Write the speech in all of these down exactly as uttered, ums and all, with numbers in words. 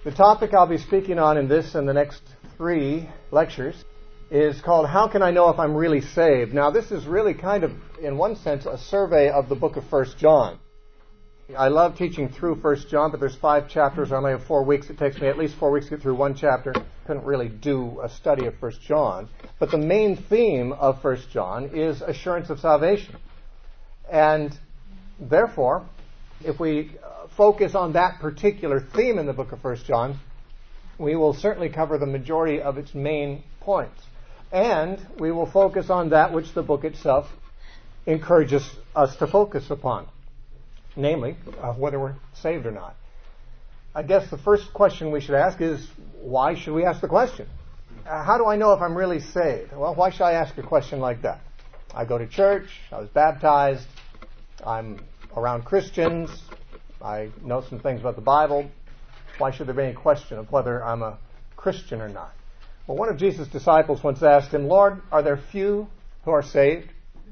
The topic I'll be speaking on in this and the next three lectures is called How Can I Know If I'm Really Saved? Now, this is really kind of, in one sense, a survey of the book of First John. I love teaching through First John, but there's five chapters. I only have four weeks. It takes me at least four weeks to get through one chapter. Couldn't really do a study of First John. But the main theme of First John is assurance of salvation. And therefore, if we focus on that particular theme in the book of First John, we will certainly cover the majority of its main points. And we will focus on that which the book itself encourages us to focus upon, namely, uh, whether we're saved or not. I guess the first question we should ask is, why should we ask the question? Uh, how do I know if I'm really saved? Well, why should I ask a question like that? I go to church, I was baptized, I'm around Christians, I know some things about the Bible. Why should there be any question of whether I'm a Christian or not? Well, one of Jesus' disciples once asked him, Lord, are there few who are saved?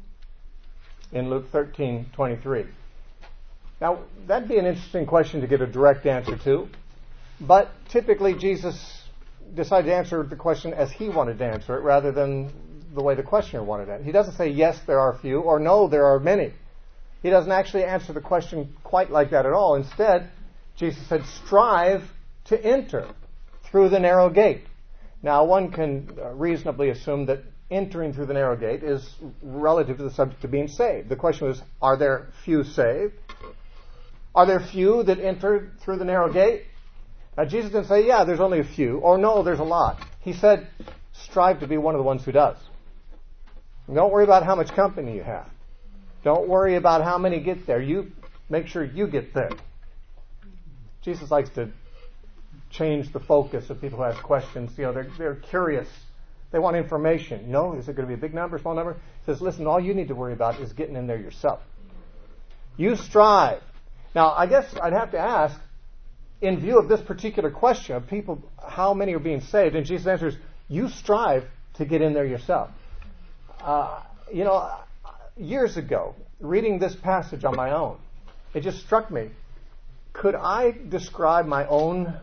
In Luke thirteen twenty-three. Now, that'd be an interesting question to get a direct answer to, but typically Jesus decided to answer the question as he wanted to answer it rather than the way the questioner wanted it. He doesn't say, yes, there are few, or no, there are many. He doesn't actually answer the question quite like that at all. Instead, Jesus said, strive to enter through the narrow gate. Now, one can reasonably assume that entering through the narrow gate is relative to the subject of being saved. The question was, are there few saved? Are there few that enter through the narrow gate? Now, Jesus didn't say, yeah, there's only a few, or no, there's a lot. He said, strive to be one of the ones who does. And don't worry about how much company you have. Don't worry about how many get there. You make sure you get there. Jesus likes to change the focus of people who ask questions. You know, they're, they're curious. They want information. You know, is it going to be a big number, small number? He says, listen, all you need to worry about is getting in there yourself. You strive. Now, I guess I'd have to ask, in view of this particular question of people, how many are being saved? And Jesus answers, you strive to get in there yourself. Uh, you know, years ago, reading this passage on my own, it just struck me. Could I describe my own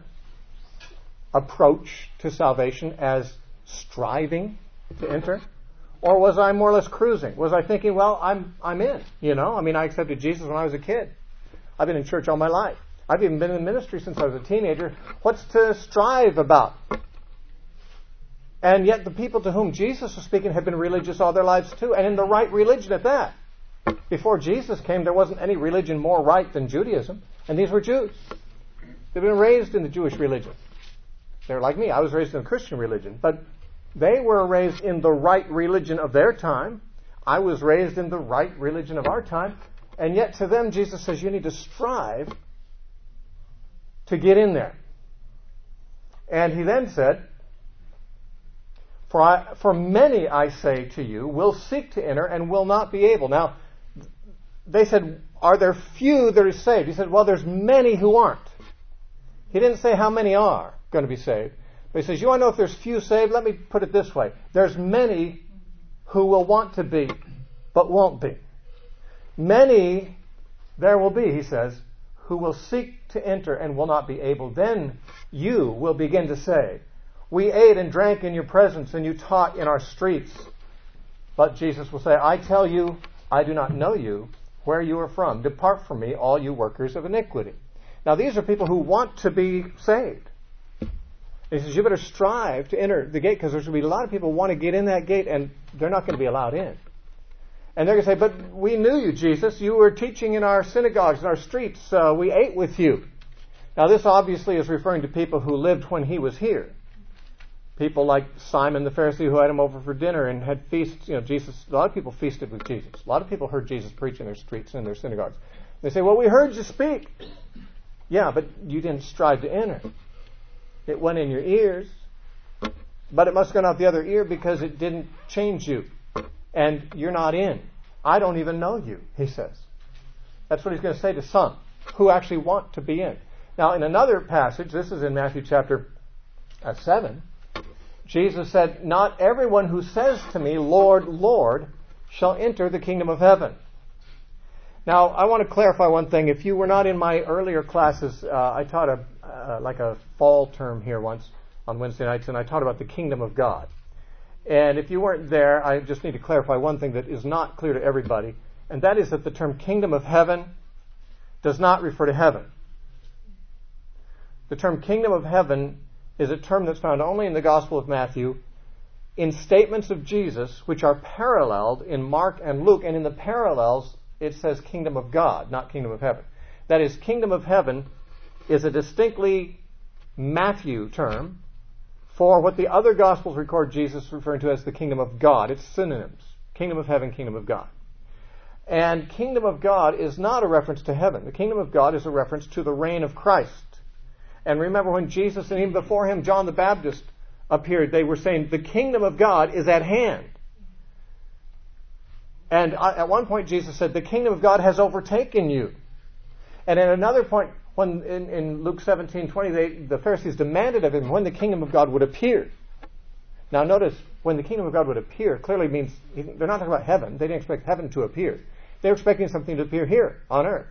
approach to salvation as striving to enter? Or was I more or less cruising? Was I thinking, well, I'm I'm in, you know? I mean, I accepted Jesus when I was a kid. I've been in church all my life. I've even been in ministry since I was a teenager. What's to strive about? And yet the people to whom Jesus was speaking have been religious all their lives too, and in the right religion at that. Before Jesus came, there wasn't any religion more right than Judaism, and these were Jews. They've been raised in the Jewish religion. They're like me. I was raised in the Christian religion, but they were raised in the right religion of their time. I was raised in the right religion of our time, and yet to them Jesus says you need to strive to get in there. And he then said, For, I, for many, I say to you, will seek to enter and will not be able. Now, they said, are there few that are saved? He said, well, there's many who aren't. He didn't say how many are going to be saved. But he says, you want to know if there's few saved? Let me put it this way. There's many who will want to be, but won't be. Many there will be, he says, who will seek to enter and will not be able. Then you will begin to say, we ate and drank in your presence, and you taught in our streets. But Jesus will say, I tell you, I do not know you, where you are from. Depart from me, all you workers of iniquity. Now, these are people who want to be saved. He says, you better strive to enter the gate, because there's going to be a lot of people who want to get in that gate, and they're not going to be allowed in. And they're going to say, but we knew you, Jesus. You were teaching in our synagogues, in our streets. Uh, we ate with you. Now, this obviously is referring to people who lived when he was here. People like Simon the Pharisee who had him over for dinner and had feasts. You know, Jesus. A lot of people feasted with Jesus. A lot of people heard Jesus preach in their streets and in their synagogues. They say, well, we heard you speak. Yeah, but you didn't strive to enter. It went in your ears, but it must have gone out the other ear because it didn't change you. And you're not in. I don't even know you, he says. That's what he's going to say to some who actually want to be in. Now, in another passage, this is in Matthew chapter seven, Jesus said, not everyone who says to me, Lord, Lord, shall enter the kingdom of heaven. Now, I want to clarify one thing. If you were not in my earlier classes, uh, I taught a, uh, like a fall term here once on Wednesday nights, and I taught about the kingdom of God. And if you weren't there, I just need to clarify one thing that is not clear to everybody, and that is that the term kingdom of heaven does not refer to heaven. The term kingdom of heaven is a term that's found only in the Gospel of Matthew in statements of Jesus which are paralleled in Mark and Luke, and in the parallels it says kingdom of God, not kingdom of heaven. That is, kingdom of heaven is a distinctly Matthew term for what the other Gospels record Jesus referring to as the kingdom of God. It's synonyms. Kingdom of heaven, kingdom of God. And kingdom of God is not a reference to heaven. The kingdom of God is a reference to the reign of Christ. And remember when Jesus, and even before him, John the Baptist appeared, they were saying, the kingdom of God is at hand. And at one point Jesus said, the kingdom of God has overtaken you. And at another point, when in, in Luke seventeen twenty, they, the Pharisees demanded of him when the kingdom of God would appear. Now notice, when the kingdom of God would appear, clearly means, they're not talking about heaven. They didn't expect heaven to appear. They were expecting something to appear here, on earth.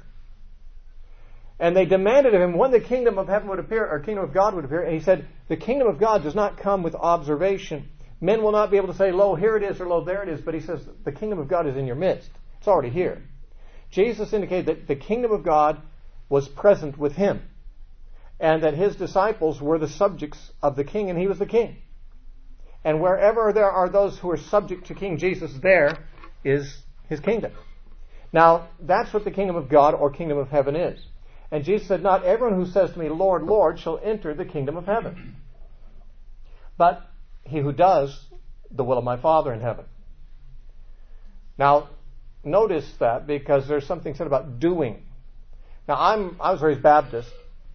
And they demanded of him when the kingdom of heaven would appear, or kingdom of God would appear. And he said, the kingdom of God does not come with observation. Men will not be able to say, lo, here it is, or lo, there it is. But he says, the kingdom of God is in your midst. It's already here. Jesus indicated that the kingdom of God was present with him, and that his disciples were the subjects of the king, and he was the king. And wherever there are those who are subject to King Jesus, there is his kingdom. Now, that's what the kingdom of God or kingdom of heaven is. And Jesus said, not everyone who says to me, Lord, Lord, shall enter the kingdom of heaven, but he who does the will of my Father in heaven. Now, notice that, because there's something said about doing. Now, I'm, I was raised Baptist,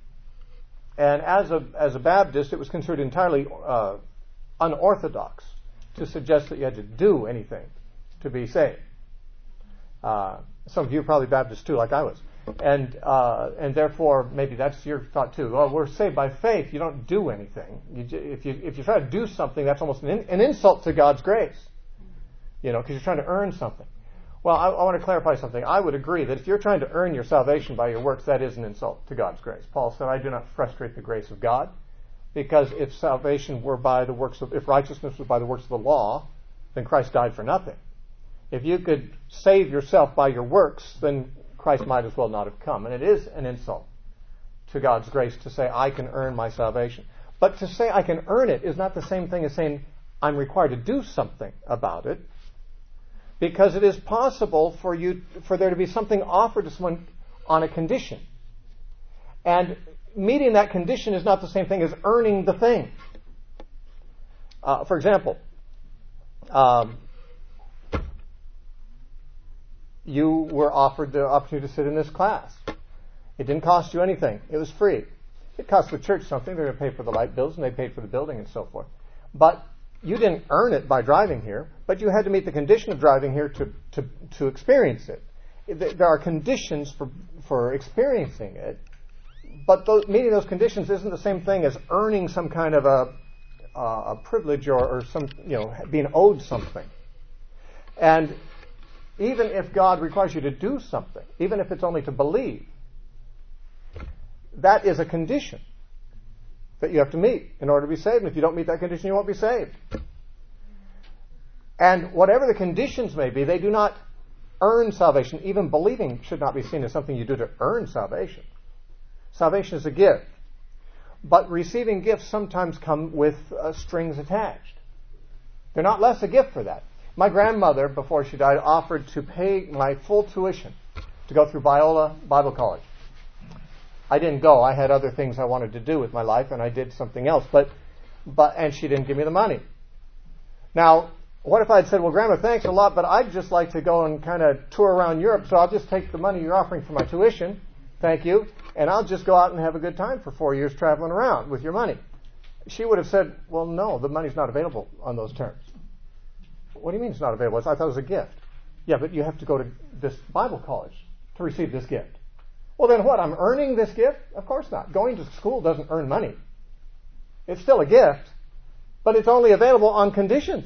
and as a, as a Baptist, it was considered entirely uh, unorthodox to suggest that you had to do anything to be saved. Uh, some of you are probably Baptists too, like I was. And uh, and therefore, maybe that's your thought too. Well, we're saved by faith. You don't do anything. You, if you if you try to do something, that's almost an, in, an insult to God's grace. You know, because you're trying to earn something. Well, I, I want to clarify something. I would agree that if you're trying to earn your salvation by your works, that is an insult to God's grace. Paul said, I do not frustrate the grace of God, because if salvation were by the works of, if righteousness was by the works of the law, then Christ died for nothing. If you could save yourself by your works, then Christ might as well not have come. And it is an insult to God's grace to say, I can earn my salvation. But to say I can earn it is not the same thing as saying I'm required to do something about it. Because it is possible for you, for there to be something offered to someone on a condition. And meeting that condition is not the same thing as earning the thing. Uh, for example, um, you were offered the opportunity to sit in this class. It didn't cost you anything. It was free. It cost the church something. They're going to pay for the light bills, and they paid for the building and so forth. But you didn't earn it by driving here, but you had to meet the condition of driving here to, to, to experience it. There are conditions for, for experiencing it, but those, meeting those conditions isn't the same thing as earning some kind of a, uh, a privilege or, or some, you know, being owed something. And even if God requires you to do something, even if it's only to believe, that is a condition that you have to meet in order to be saved. And if you don't meet that condition, you won't be saved. And whatever the conditions may be, they do not earn salvation. Even believing should not be seen as something you do to earn salvation. Salvation is a gift. But receiving gifts sometimes come with uh, strings attached. They're not less a gift for that. My grandmother, before she died, offered to pay my full tuition to go through Biola Bible College. I didn't go. I had other things I wanted to do with my life, and I did something else. But, but, and she didn't give me the money. Now, what if I had said, well, Grandma, thanks a lot, but I'd just like to go and kind of tour around Europe, so I'll just take the money you're offering for my tuition, thank you, and I'll just go out and have a good time for four years traveling around with your money. She would have said, well, no, the money's not available on those terms. What do you mean it's not available? I thought it was a gift. Yeah, but you have to go to this Bible college to receive this gift. Well, then what? I'm earning this gift? Of course not. Going to school doesn't earn money. It's still a gift, but it's only available on conditions.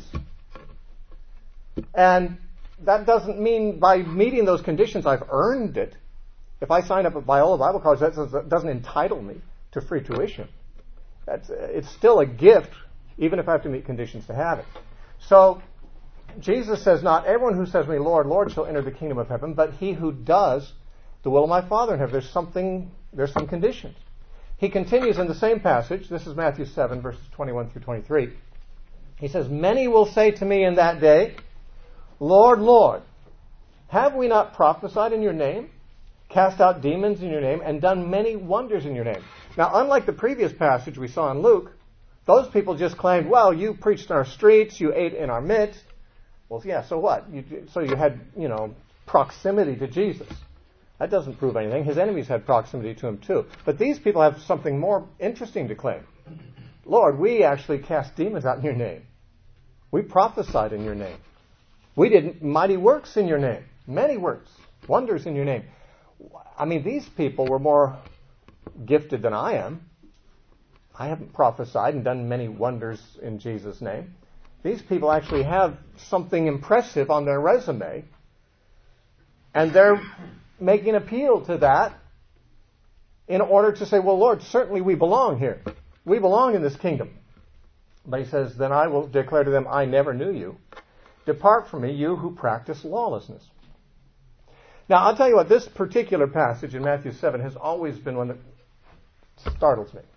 And that doesn't mean by meeting those conditions I've earned it. If I sign up at Biola Bible College, that doesn't entitle me to to free tuition. That's, it's still a gift, even if I have to meet conditions to have it. So, Jesus says, not everyone who says to me, Lord, Lord, shall enter the kingdom of heaven, but he who does the will of my Father in heaven. There's something, there's some conditions. He continues in the same passage. This is Matthew seven, verses twenty-one through twenty-three. He says, many will say to me in that day, Lord, Lord, have we not prophesied in your name, cast out demons in your name, and done many wonders in your name? Now, unlike the previous passage we saw in Luke, those people just claimed, well, you preached in our streets, you ate in our midst. Well, yeah, so what? You, so you had, you know, proximity to Jesus. That doesn't prove anything. His enemies had proximity to him too. But these people have something more interesting to claim. Lord, we actually cast demons out in your name. We prophesied in your name. We did mighty works in your name. Many works, wonders in your name. I mean, these people were more gifted than I am. I haven't prophesied and done many wonders in Jesus' name. These people actually have something impressive on their resume, and they're making appeal to that in order to say, well, Lord, certainly we belong here. We belong in this kingdom. But he says, then I will declare to them, I never knew you. Depart from me, you who practice lawlessness. Now, I'll tell you what, this particular passage in Matthew seven has always been one that startles me.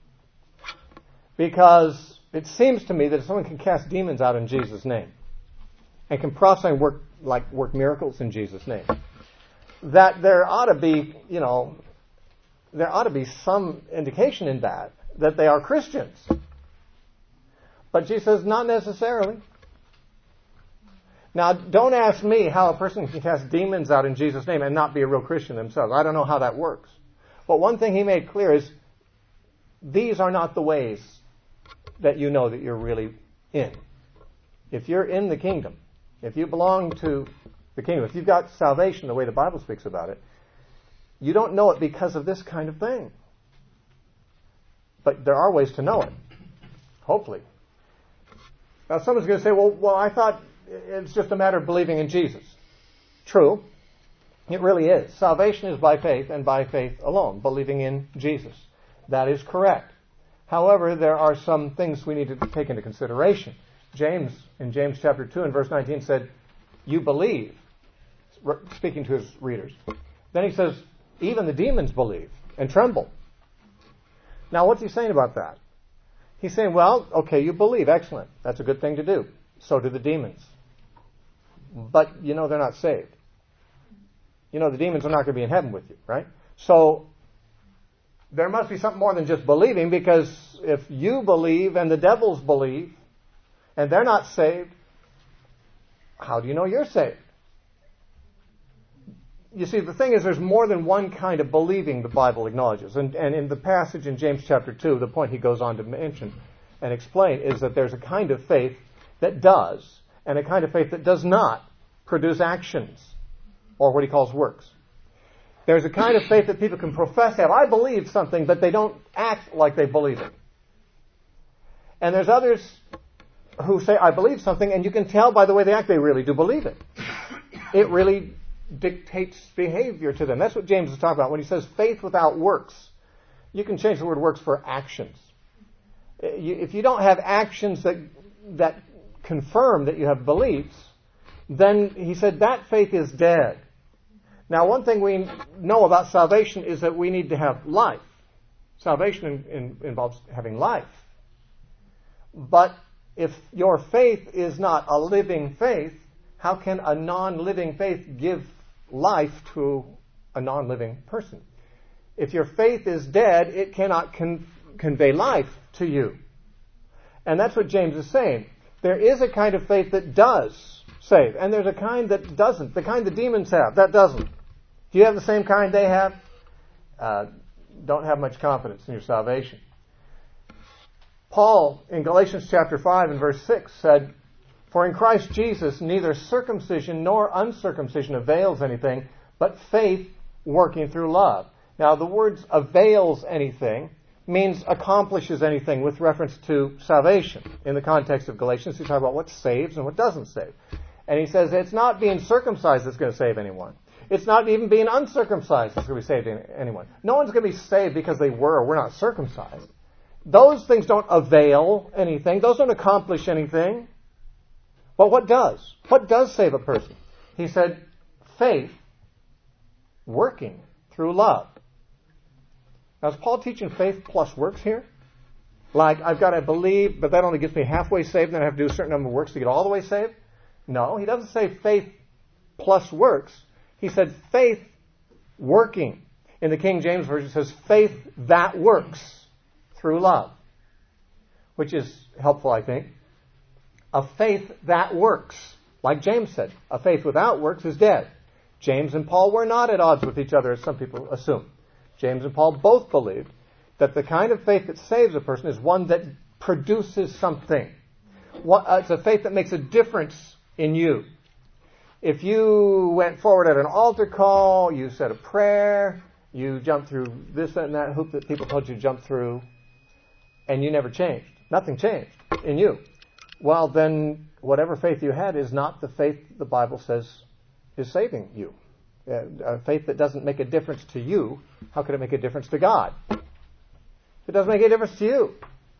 Because it seems to me that if someone can cast demons out in Jesus' name and can prophesy and work, like, work miracles in Jesus' name, that there ought to be, you know, there ought to be some indication in that that they are Christians. But Jesus says, not necessarily. Now, don't ask me how a person can cast demons out in Jesus' name and not be a real Christian themselves. I don't know how that works. But one thing he made clear is, these are not the ways that you know that you're really in. If you're in the kingdom, if you belong to the kingdom, if you've got salvation the way the Bible speaks about it, you don't know it because of this kind of thing. But there are ways to know it. Hopefully. Now someone's going to say, well, well, I thought it's just a matter of believing in Jesus. True. It really is. Salvation is by faith and by faith alone, believing in Jesus. That is correct. However, there are some things we need to take into consideration. James, in James chapter two and verse nineteen, said, you believe, speaking to his readers. Then he says, even the demons believe and tremble. Now, what's he saying about that? He's saying, well, okay, you believe. Excellent. That's a good thing to do. So do the demons. But, you know, they're not saved. You know, the demons are not going to be in heaven with you, right? So, there must be something more than just believing, because if you believe and the devils believe and they're not saved, how do you know you're saved? You see, the thing is, there's more than one kind of believing the Bible acknowledges. And, and in the passage in James chapter two, the point he goes on to mention and explain is that there's a kind of faith that does, and a kind of faith that does not produce actions, or what he calls works. There's a kind of faith that people can profess to have. I believe something, but they don't act like they believe it. And there's others who say, I believe something, and you can tell by the way they act, they really do believe it. It really dictates behavior to them. That's what James is talking about when he says faith without works. You can change the word works for actions. If you don't have actions that that confirm that you have beliefs, then he said that faith is dead. Now, one thing we know about salvation is that we need to have life. Salvation in, in, involves having life. But if your faith is not a living faith, how can a non-living faith give life to a non-living person? If your faith is dead, it cannot con- convey life to you. And that's what James is saying. There is a kind of faith that does save, and there's a kind that doesn't. The kind the demons have, that doesn't. Do you have the same kind they have? Uh, don't have much confidence in your salvation. Paul, in Galatians chapter five and verse six, said, for in Christ Jesus neither circumcision nor uncircumcision avails anything, but faith working through love. Now, the words avails anything means accomplishes anything with reference to salvation. In the context of Galatians, he's talking about what saves and what doesn't save. And he says it's not being circumcised that's going to save anyone. It's not even being uncircumcised that's going to be saved in anyone. No one's going to be saved because they were or were not circumcised. Those things don't avail anything. Those don't accomplish anything. But what does? What does save a person? He said, faith working through love. Now, is Paul teaching faith plus works here? Like, I've got to believe, but that only gets me halfway saved, and then I have to do a certain number of works to get all the way saved? No, he doesn't say faith plus works. He said faith working. In the King James Version, it says faith that works through love, which is helpful, I think. A faith that works. Like James said, a faith without works is dead. James and Paul were not at odds with each other, as some people assume. James and Paul both believed that the kind of faith that saves a person is one that produces something. It's a faith that makes a difference in you. If you went forward at an altar call, you said a prayer, you jumped through this and that hoop that people told you to jump through, and you never changed. Nothing changed in you. Well, then whatever faith you had is not the faith the Bible says is saving you. A faith that doesn't make a difference to you, how could it make a difference to God? If it doesn't make any difference to you,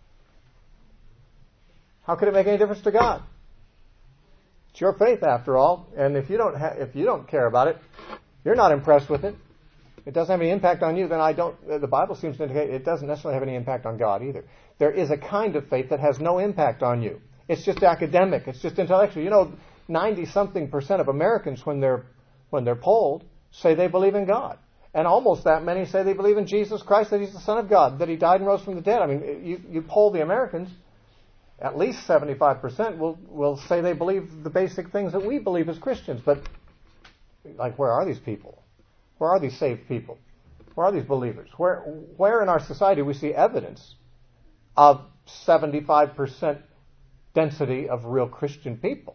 how could it make any difference to God? It's your faith, after all, and if you don't ha- if you don't care about it, you're not impressed with it. It doesn't have any impact on you. Then I don't. The Bible seems to indicate it doesn't necessarily have any impact on God either. There is a kind of faith that has no impact on you. It's just academic. It's just intellectual. You know, ninety something percent of Americans, when they're when they're polled, say they believe in God. And almost that many say they believe in Jesus Christ, that He's the Son of God, that He died and rose from the dead. I mean, you, you poll the Americans, at least seventy-five percent will, will say they believe the basic things that we believe as Christians. But, like, where are these people? Where are these saved people? Where are these believers? Where, where in our society we see evidence of seventy-five percent density of real Christian people?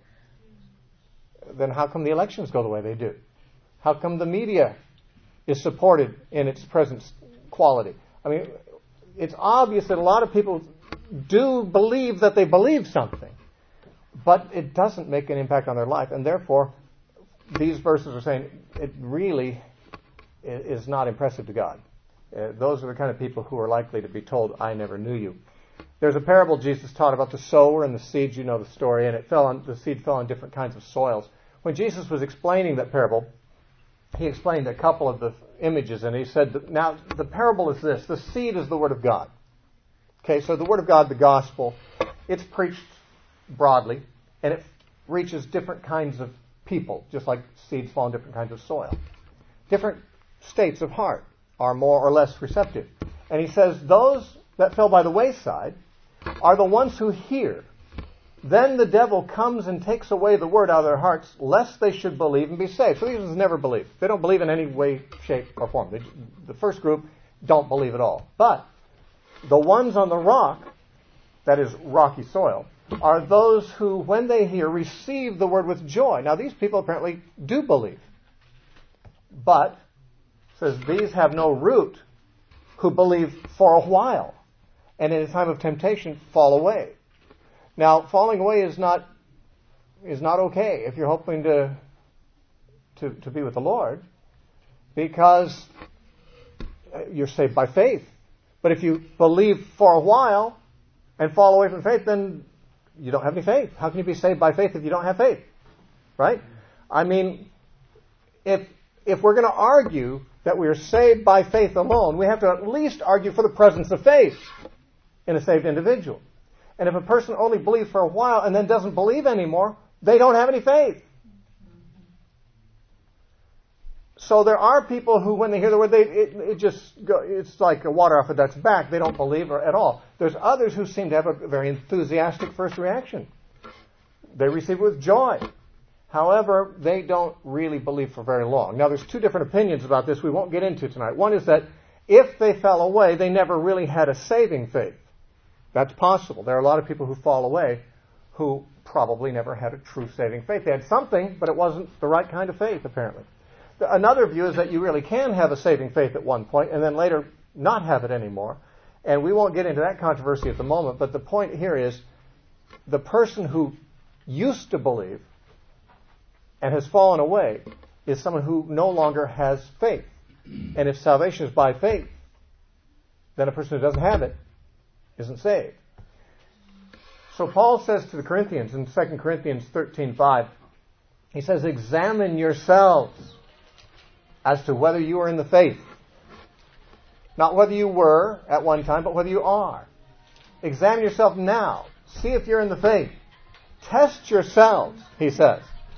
Then how come the elections go the way they do? How come the media is supported in its present quality? I mean, it's obvious that a lot of people do believe that they believe something, but it doesn't make an impact on their life, and therefore these verses are saying it really is not impressive to God. Uh, those are the kind of people who are likely to be told, I never knew you. There's a parable Jesus taught about the sower and the seeds. You know the story, and it fell on the seed fell on different kinds of soils. When Jesus was explaining that parable, he explained a couple of the images, and he said, that, now the parable is this: the seed is the Word of God. Okay, so the Word of God, the gospel, it's preached broadly, and it reaches different kinds of people, just like seeds fall in different kinds of soil. Different states of heart are more or less receptive. And he says those that fell by the wayside are the ones who hear. Then the devil comes and takes away the word out of their hearts, lest they should believe and be saved. So these ones never believe. They don't believe in any way, shape, or form. They, the first group don't believe at all. But the ones on the rock, that is rocky soil, are those who, when they hear, receive the word with joy. Now these people apparently do believe. But, says, these have no root, who believe for a while, and in a time of temptation fall away. Now, falling away is not is not okay if you're hoping to, to to be with the Lord, because you're saved by faith. But if you believe for a while and fall away from faith, then you don't have any faith. How can you be saved by faith if you don't have faith? Right? I mean, if if we're going to argue that we are saved by faith alone, we have to at least argue for the presence of faith in a saved individual. And if a person only believes for a while and then doesn't believe anymore, they don't have any faith. So there are people who, when they hear the word, they, it, it just go, it's like a water off a duck's back. They don't believe at all. There's others who seem to have a very enthusiastic first reaction. They receive it with joy. However, they don't really believe for very long. Now, there's two different opinions about this we won't get into tonight. One is that if they fell away, they never really had a saving faith. That's possible. There are a lot of people who fall away who probably never had a true saving faith. They had something, but it wasn't the right kind of faith, apparently. Another view is that you really can have a saving faith at one point and then later not have it anymore. And we won't get into that controversy at the moment, but the point here is the person who used to believe and has fallen away is someone who no longer has faith. And if salvation is by faith, then a person who doesn't have it isn't saved. So Paul says to the Corinthians in Second Corinthians thirteen five, he says, examine yourselves as to whether you are in the faith. Not whether you were at one time, but whether you are. Examine yourself now. See if you're in the faith. Test yourselves, he says.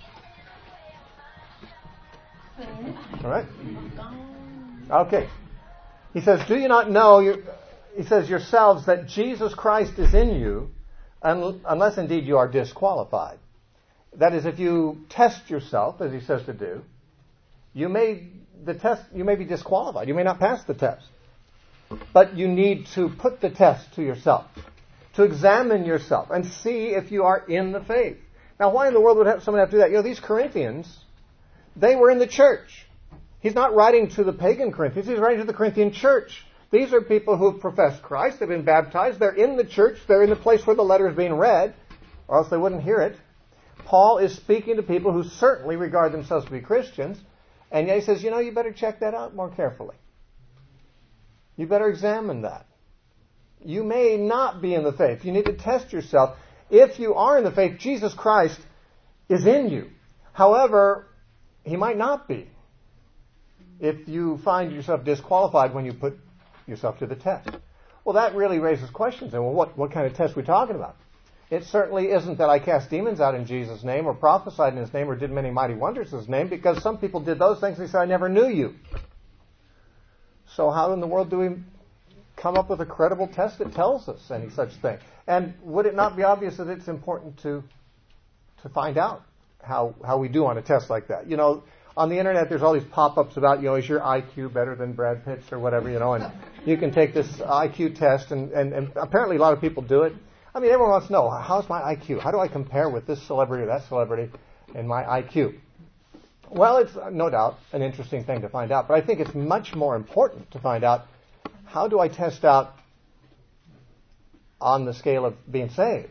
All right? Okay. He says, do you not know, you, he says, yourselves that Jesus Christ is in you, un, unless indeed you are disqualified. That is, if you test yourself, as he says to do, you may the test you may be disqualified. You may not pass the test. But you need to put the test to yourself, to examine yourself and see if you are in the faith. Now, why in the world would have, someone have to do that? You know, these Corinthians, they were in the church. He's not writing to the pagan Corinthians. He's writing to the Corinthian church. These are people who have professed Christ. They've been baptized. They're in the church. They're in the place where the letter is being read, or else they wouldn't hear it. Paul is speaking to people who certainly regard themselves to be Christians, and yet he says, you know, you better check that out more carefully. You better examine that. You may not be in the faith. You need to test yourself. If you are in the faith, Jesus Christ is in you. However, he might not be if you find yourself disqualified when you put yourself to the test. Well, that really raises questions. And well, what, what kind of test are we talking about? It certainly isn't that I cast demons out in Jesus' name or prophesied in his name or did many mighty wonders in his name, because some people did those things and they said, I never knew you. So how in the world do we come up with a credible test that tells us any such thing? And would it not be obvious that it's important to to find out how how we do on a test like that? You know, on the internet there's all these pop-ups about, you know, is your I Q better than Brad Pitt's or whatever, you know, and you can take this I Q test and, and, and apparently a lot of people do it. I mean, everyone wants to know, how's my I Q? How do I compare with this celebrity or that celebrity in my I Q? Well, it's no doubt an interesting thing to find out, but I think it's much more important to find out, how do I test out on the scale of being saved,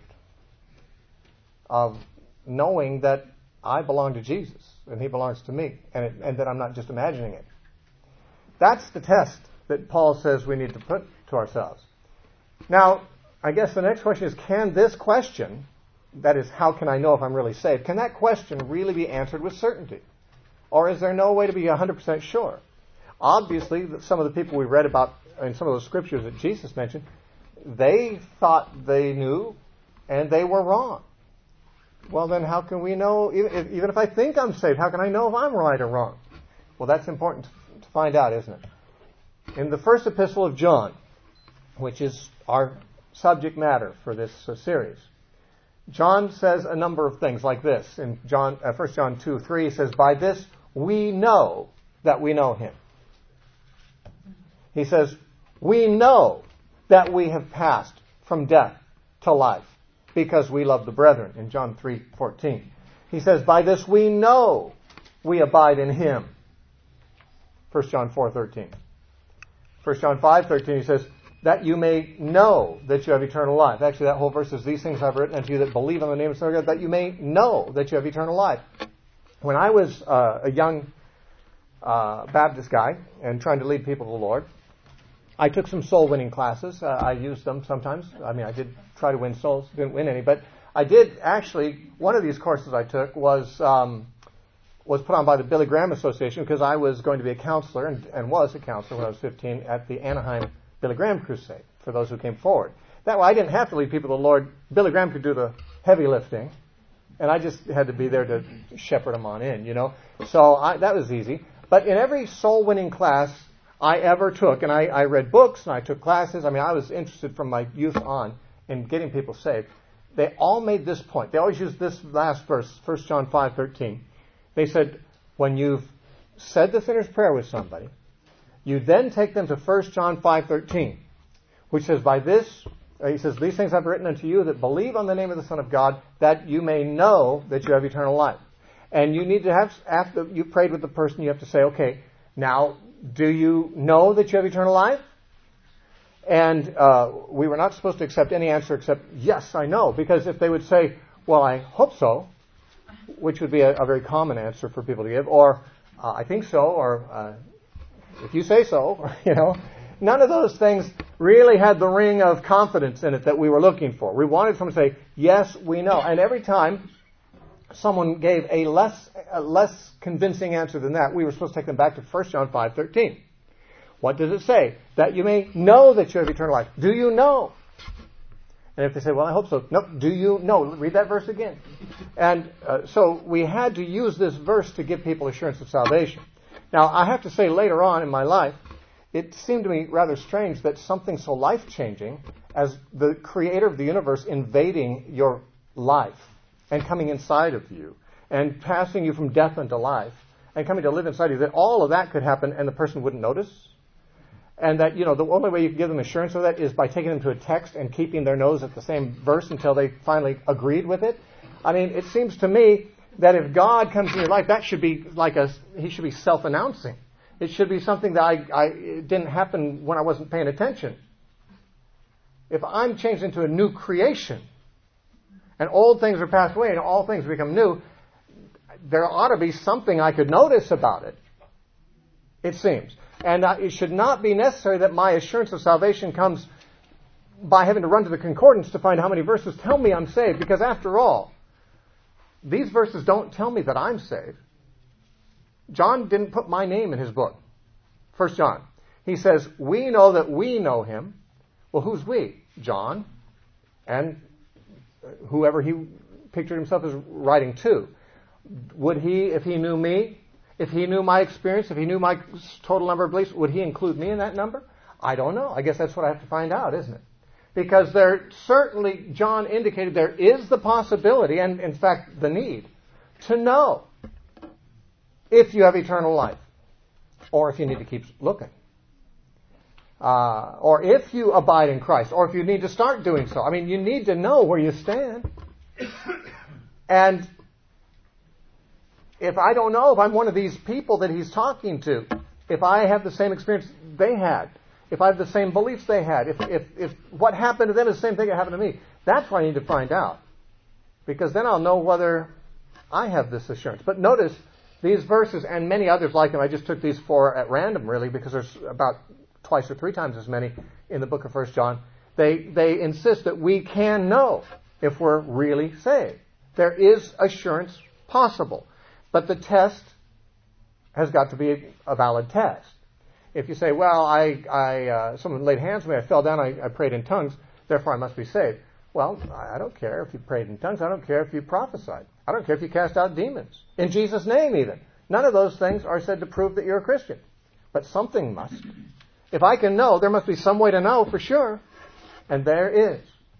of knowing that I belong to Jesus and he belongs to me, and, it, and that I'm not just imagining it. That's the test that Paul says we need to put to ourselves. Now, I guess the next question is, can this question, that is, how can I know if I'm really saved, can that question really be answered with certainty? Or is there no way to be one hundred percent sure? Obviously, some of the people we read about in some of those scriptures that Jesus mentioned, they thought they knew, and they were wrong. Well, then how can we know, even if, even if I think I'm saved, how can I know if I'm right or wrong? Well, that's important to find out, isn't it? In the first epistle of John, which is our subject matter for this uh, series, John says a number of things like this. In John, uh, First John two three, he says, by this we know that we know him. He says, we know that we have passed from death to life because we love the brethren, in John three fourteen. He says, by this we know we abide in him. First John four thirteen. First John five thirteen, he says, that you may know that you have eternal life. Actually, that whole verse is, these things I've written unto you that believe on the name of the Son of God, that you may know that you have eternal life. When I was uh, a young uh, Baptist guy and trying to lead people to the Lord, I took some soul-winning classes. Uh, I used them sometimes. I mean, I did try to win souls. Didn't win any. But I did actually, one of these courses I took was um, was put on by the Billy Graham Association because I was going to be a counselor and, and was a counselor when I was fifteen at the Anaheim Billy Graham Crusade, for those who came forward. That way I didn't have to lead people to the Lord. Billy Graham could do the heavy lifting, and I just had to be there to shepherd them on in, you know. So I, that was easy. But in every soul-winning class I ever took, and I, I read books and I took classes. I mean, I was interested from my youth on in getting people saved. They all made this point. They always used this last verse, First John five thirteen. They said, when you've said the sinner's prayer with somebody, you then take them to First John five thirteen, which says, by this, he says, these things I've written unto you that believe on the name of the Son of God, that you may know that you have eternal life. And you need to have, after you prayed with the person, you have to say, okay, now, do you know that you have eternal life? And uh, we were not supposed to accept any answer except, yes, I know. Because if they would say, well, I hope so, which would be a, a very common answer for people to give, or uh, I think so, or uh, if you say so, you know. None of those things really had the ring of confidence in it that we were looking for. We wanted someone to say, yes, we know. And every time someone gave a less a less convincing answer than that, we were supposed to take them back to First John five thirteen. What does it say? That you may know that you have eternal life. Do you know? And if they say, well, I hope so. No, do you know? Read that verse again. And uh, so we had to use this verse to give people assurance of salvation. Now, I have to say later on in my life, it seemed to me rather strange that something so life-changing as the creator of the universe invading your life and coming inside of you and passing you from death into life and coming to live inside you, that all of that could happen and the person wouldn't notice. And that, you know, the only way you can give them assurance of that is by taking them to a text and keeping their nose at the same verse until they finally agreed with it. I mean, it seems to me that if God comes in your life, that should be like a, he should be self-announcing. It should be something that I, I it didn't happen when I wasn't paying attention. If I'm changed into a new creation, and old things are passed away and all things become new, there ought to be something I could notice about it. It seems. And uh, it should not be necessary that my assurance of salvation comes by having to run to the concordance to find how many verses tell me I'm saved. Because after all, these verses don't tell me that I'm saved. John didn't put my name in his book. First John. He says, we know that we know him. Well, who's we? John and whoever he pictured himself as writing to. Would he, if he knew me, if he knew my experience, if he knew my total number of beliefs, would he include me in that number? I don't know. I guess that's what I have to find out, isn't it? Because there certainly, John indicated there is the possibility, and in fact the need, to know if you have eternal life, or if you need to keep looking, uh, or if you abide in Christ, or if you need to start doing so. I mean, you need to know where you stand. And if I don't know if I'm one of these people that he's talking to, if I have the same experience they had, if I have the same beliefs they had, if, if, if what happened to them is the same thing that happened to me, that's what I need to find out. Because then I'll know whether I have this assurance. But notice, these verses and many others like them, I just took these four at random really because there's about twice or three times as many in the book of First John. They, they insist that we can know if we're really saved. There is assurance possible. But the test has got to be a valid test. If you say, well, I, I, uh, someone laid hands on me, I fell down, I, I prayed in tongues, therefore I must be saved. Well, I don't care if you prayed in tongues. I don't care if you prophesied. I don't care if you cast out demons. In Jesus' name even. None of those things are said to prove that you're a Christian. But something must. If I can know, there must be some way to know for sure. And there is.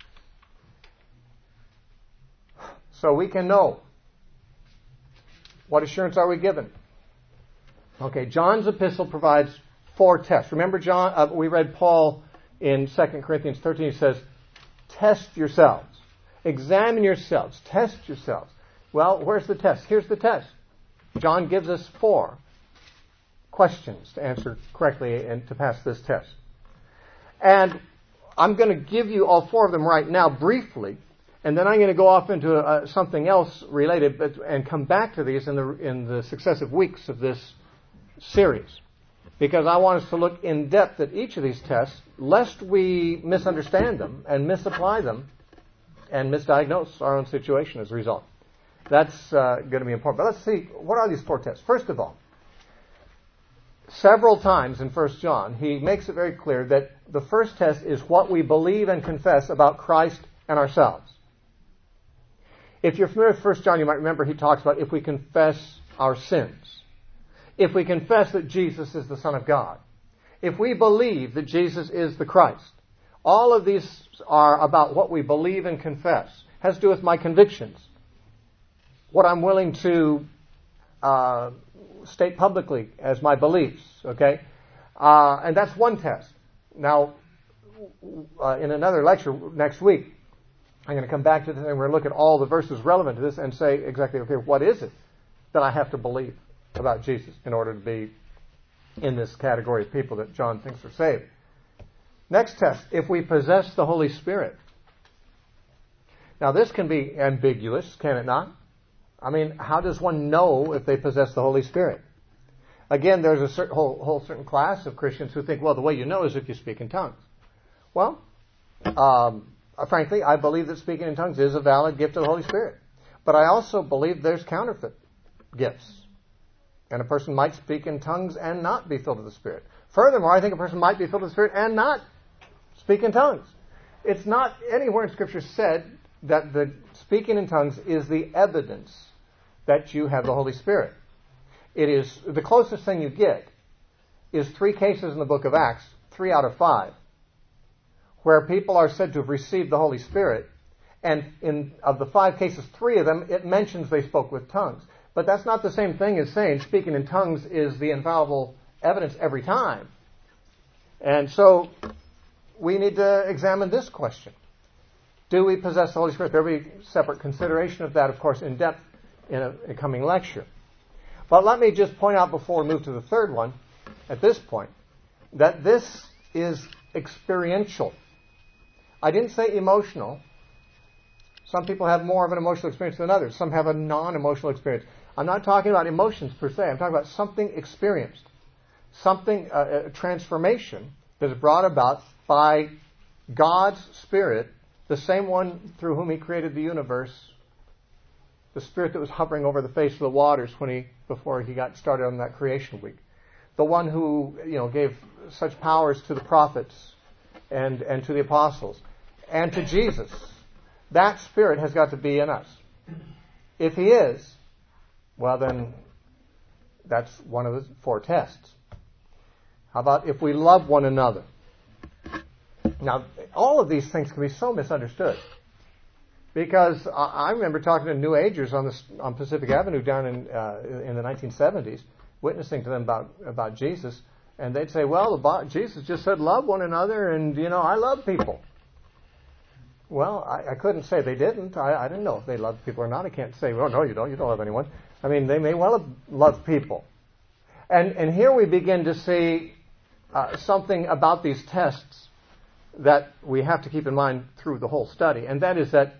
So we can know. What assurance are we given? Okay, John's epistle provides four tests. Remember, John? Uh, we read Paul in Second Corinthians thirteen. He says, test yourselves. Examine yourselves. Test yourselves. Well, where's the test? Here's the test. John gives us four questions to answer correctly and to pass this test. And I'm going to give you all four of them right now briefly. And then I'm going to go off into uh, something else related, but and come back to these in the in the successive weeks of this series, because I want us to look in depth at each of these tests, lest we misunderstand them and misapply them, and misdiagnose our own situation as a result. That's uh, going to be important. But let's see, what are these four tests? First of all, several times in First John, he makes it very clear that the first test is what we believe and confess about Christ and ourselves. If you're familiar with First John, you might remember he talks about if we confess our sins, if we confess that Jesus is the Son of God, if we believe that Jesus is the Christ. All of these are about what we believe and confess. It has to do with my convictions, what I'm willing to uh, state publicly as my beliefs. Okay, uh, and that's one test. Now, uh, in another lecture next week, I'm going to come back to this and we're going to look at all the verses relevant to this and say exactly, okay, what is it that I have to believe about Jesus in order to be in this category of people that John thinks are saved. Next test, if we possess the Holy Spirit. Now this can be ambiguous, can it not? I mean, how does one know if they possess the Holy Spirit? Again, there's a certain, whole, whole certain class of Christians who think, well, the way you know is if you speak in tongues. Well, um, frankly, I believe that speaking in tongues is a valid gift of the Holy Spirit. But I also believe there's counterfeit gifts. And a person might speak in tongues and not be filled with the Spirit. Furthermore, I think a person might be filled with the Spirit and not speak in tongues. It's not anywhere in Scripture said that the speaking in tongues is the evidence that you have the Holy Spirit. It is the closest thing you get is three cases in the book of Acts, three out of five, where people are said to have received the Holy Spirit, and in of the five cases, three of them, it mentions they spoke with tongues. But that's not the same thing as saying speaking in tongues is the infallible evidence every time. And so we need to examine this question. Do we possess the Holy Spirit? There will be separate consideration of that, of course, in depth in a, a coming lecture. But let me just point out before we move to the third one, at this point, that this is experiential. I didn't say emotional. Some people have more of an emotional experience than others. Some have a non-emotional experience. I'm not talking about emotions per se. I'm talking about something experienced. Something, uh, a transformation that is brought about by God's Spirit, the same one through whom He created the universe, the Spirit that was hovering over the face of the waters when He, before He got started on that creation week. The one who, you know, gave such powers to the prophets and, and to the apostles and to Jesus. That Spirit has got to be in us. If He is, well then, that's one of the four tests. How about if we love one another? Now, all of these things can be so misunderstood. Because I remember talking to New Agers on, the, on Pacific Avenue down in, uh, in the nineteen seventies, witnessing to them about, about Jesus, and they'd say, well, the, Jesus just said love one another, and, you know, I love people. Well, I, I couldn't say they didn't. I, I didn't know if they loved people or not. I can't say, well, no, you don't. You don't love anyone. I mean, they may well have loved people. And, and here we begin to see uh, something about these tests that we have to keep in mind through the whole study, and that is that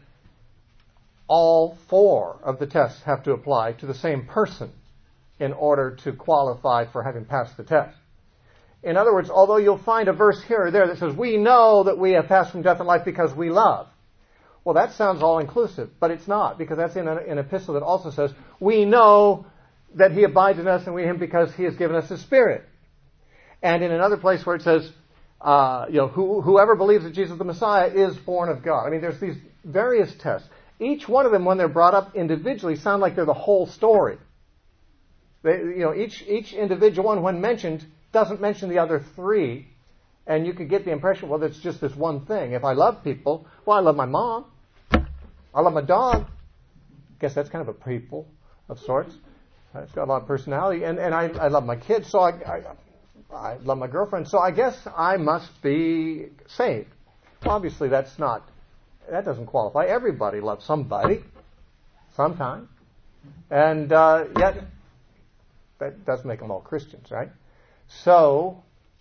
all four of the tests have to apply to the same person in order to qualify for having passed the test. In other words, although you'll find a verse here or there that says, we know that we have passed from death and life because we love. Well, that sounds all-inclusive, but it's not, because that's in an, an epistle that also says, we know that He abides in us and we in Him because He has given us His Spirit. And in another place where it says, uh, you know, who, whoever believes that Jesus the Messiah is born of God. I mean, there's these various tests. Each one of them, when they're brought up individually, sound like they're the whole story. They, you know, each each individual one, when mentioned, doesn't mention the other three, and you could get the impression, well, it's just this one thing. If I love people, well, I love my mom. I love my dog. I guess that's kind of a people of sorts. It's got a lot of personality, and and I, I love my kids, so I, I I love my girlfriend, so I guess I must be saved. Well, obviously, that's not. That doesn't qualify. Everybody loves somebody sometime. And uh, yet, that does make them all Christians, right? So,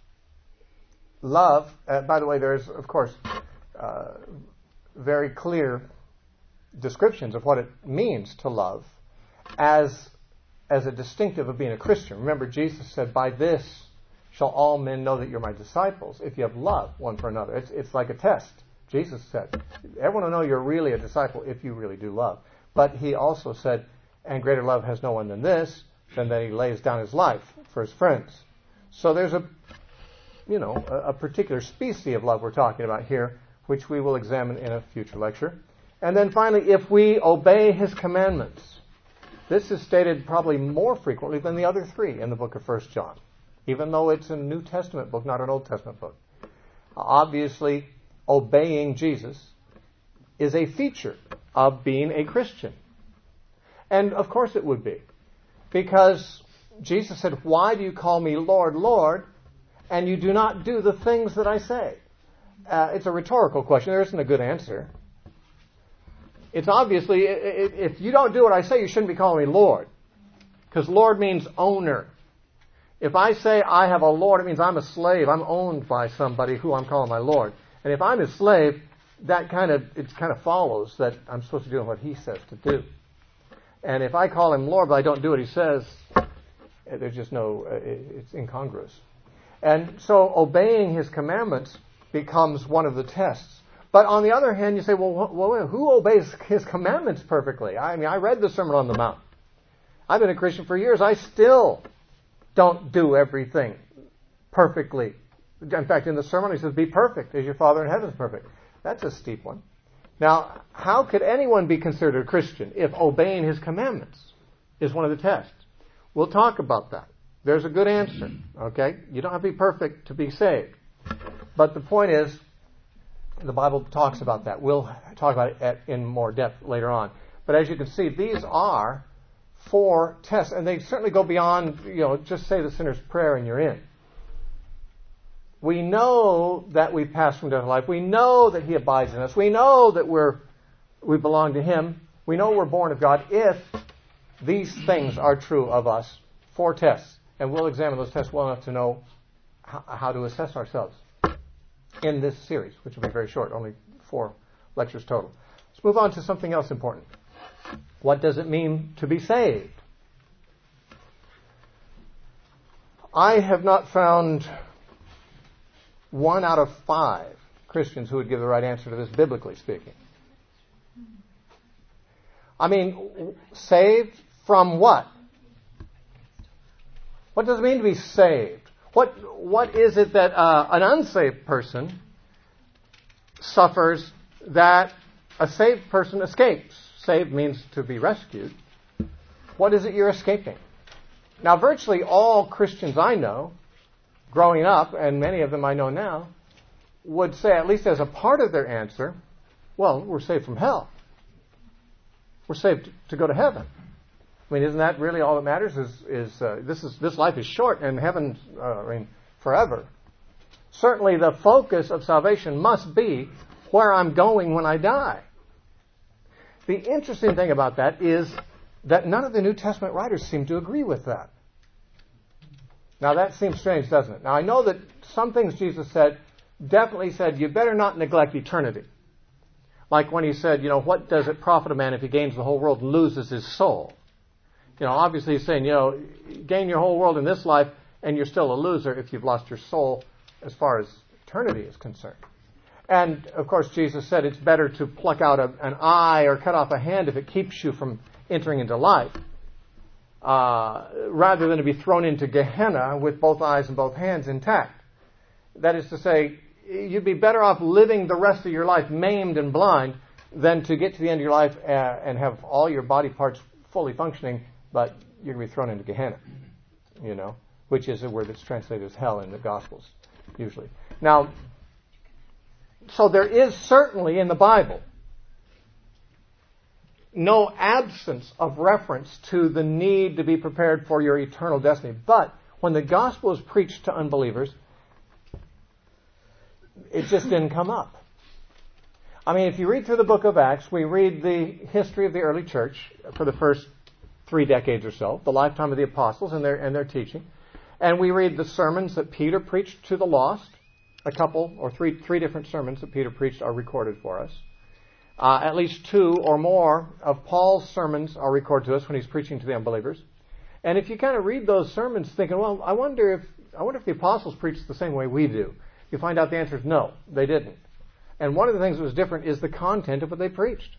love, uh, by the way, there's, of course, uh, very clear descriptions of what it means to love as, as a distinctive of being a Christian. Remember, Jesus said, by this shall all men know that you're my disciples, if you have love one for another. It's, it's like a test. Jesus said, everyone will know you're really a disciple if you really do love. But He also said, and greater love has no one than this, than that He lays down His life for His friends. So there's a, you know, a, a particular species of love we're talking about here, which we will examine in a future lecture. And then finally, if we obey His commandments. This is stated probably more frequently than the other three in the book of First John, even though it's a New Testament book, not an Old Testament book. Obviously, obeying Jesus is a feature of being a Christian. And of course it would be. Because Jesus said, why do you call me Lord, Lord, and you do not do the things that I say? Uh, it's a rhetorical question. There isn't a good answer. It's obviously, if you don't do what I say, you shouldn't be calling me Lord. Because Lord means owner. If I say I have a Lord, it means I'm a slave. I'm owned by somebody who I'm calling my Lord. And if I'm his slave, that kind of it kind of follows that I'm supposed to do what he says to do. And if I call him Lord, but I don't do what he says, There's just no, uh, it's incongruous. And so obeying his commandments becomes one of the tests. But on the other hand, you say, well, well, who obeys his commandments perfectly? I mean, I read the Sermon on the Mount. I've been a Christian for years. I still don't do everything perfectly. In fact, in the sermon, he says, be perfect as your Father in heaven is perfect. That's a steep one. Now, how could anyone be considered a Christian if obeying his commandments is one of the tests? We'll talk about that. There's a good answer, okay? You don't have to be perfect to be saved. But the point is, the Bible talks about that. We'll talk about it at, in more depth later on. But as you can see, these are four tests, and they certainly go beyond, you know, just say the sinner's prayer and you're in. We know that we've passed from death to life. We know that he abides in us. We know that we're we belong to him. We know we're born of God if these things are true of us. Four tests. And we'll examine those tests well enough to know how, how to assess ourselves in this series, which will be very short, only four lectures total. Let's move on to something else important. What does it mean to be saved? I have not found one out of five Christians who would give the right answer to this, biblically speaking. I mean, saved from what? What does it mean to be saved? What What is it that uh, an unsaved person suffers that a saved person escapes? Saved means to be rescued. What is it you're escaping? Now, virtually all Christians I know, growing up, and many of them I know now, would say, at least as a part of their answer, well, we're saved from hell. We're saved to go to heaven. I mean, isn't that really all that matters? Is is uh, this is this life is short, and heaven, uh, I mean, forever. Certainly, the focus of salvation must be where I'm going when I die. The interesting thing about that is that none of the New Testament writers seem to agree with that. Now, that seems strange, doesn't it? Now, I know that some things Jesus said definitely said, you better not neglect eternity. Like when he said, you know, what does it profit a man if he gains the whole world and loses his soul? You know, obviously he's saying, you know, gain your whole world in this life and you're still a loser if you've lost your soul as far as eternity is concerned. And, of course, Jesus said it's better to pluck out a, an eye or cut off a hand if it keeps you from entering into life, uh, rather than to be thrown into Gehenna with both eyes and both hands intact. That is to say, you'd be better off living the rest of your life maimed and blind than to get to the end of your life uh, and have all your body parts fully functioning, but you're going to be thrown into Gehenna, you know, which is a word that's translated as hell in the Gospels, usually. Now, so there is certainly in the Bible no absence of reference to the need to be prepared for your eternal destiny. But when the gospel is preached to unbelievers, it just didn't come up. I mean, if you read through the book of Acts, we read the history of the early church for the first three decades or so, the lifetime of the apostles and their and their teaching. And we read the sermons that Peter preached to the lost. A couple or three three different sermons that Peter preached are recorded for us. Uh, at least two or more of Paul's sermons are recorded to us when he's preaching to the unbelievers. And if you kind of read those sermons thinking, well, I wonder if I wonder if the apostles preached the same way we do, you find out the answer is no, they didn't. And one of the things that was different is the content of what they preached.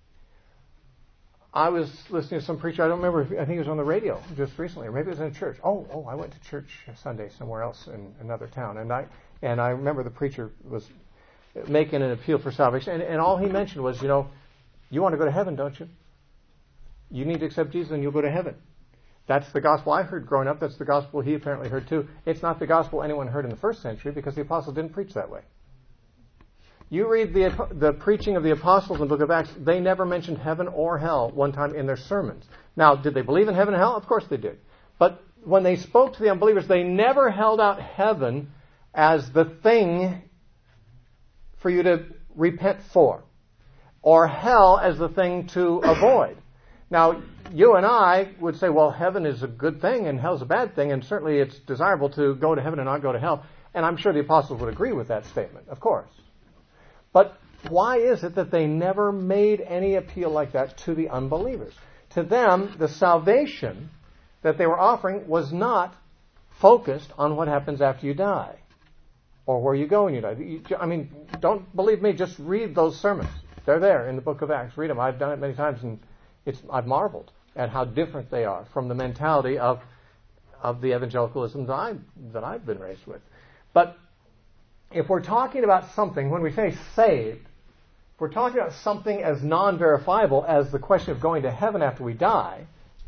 I was listening to some preacher, I don't remember, if, I think it was on the radio just recently, or maybe it was in a church. Oh, oh, I went to church Sunday somewhere else in another town. And I and I remember the preacher was making an appeal for salvation. And, and all he mentioned was, you know, you want to go to heaven, don't you? You need to accept Jesus and you'll go to heaven. That's the gospel I heard growing up. That's the gospel he apparently heard too. It's not the gospel anyone heard in the first century because the apostles didn't preach that way. You read the the preaching of the apostles in the book of Acts, they never mentioned heaven or hell one time in their sermons. Now, did they believe in heaven and hell? Of course they did. But when they spoke to the unbelievers, they never held out heaven as the thing for you to repent for, or hell as the thing to avoid. Now, you and I would say, well, heaven is a good thing and hell's a bad thing, and certainly it's desirable to go to heaven and not go to hell. And I'm sure the apostles would agree with that statement, of course. But why is it that they never made any appeal like that to the unbelievers? To them, the salvation that they were offering was not focused on what happens after you die or where you go when you die. You, I mean, don't believe me, just read those sermons. They're there in the book of Acts. Read them. I've done it many times, and it's, I've marveled at how different they are from the mentality of of the evangelicalism that, I, that I've been raised with. But if we're talking about something, when we say saved, if we're talking about something as non-verifiable as the question of going to heaven after we die,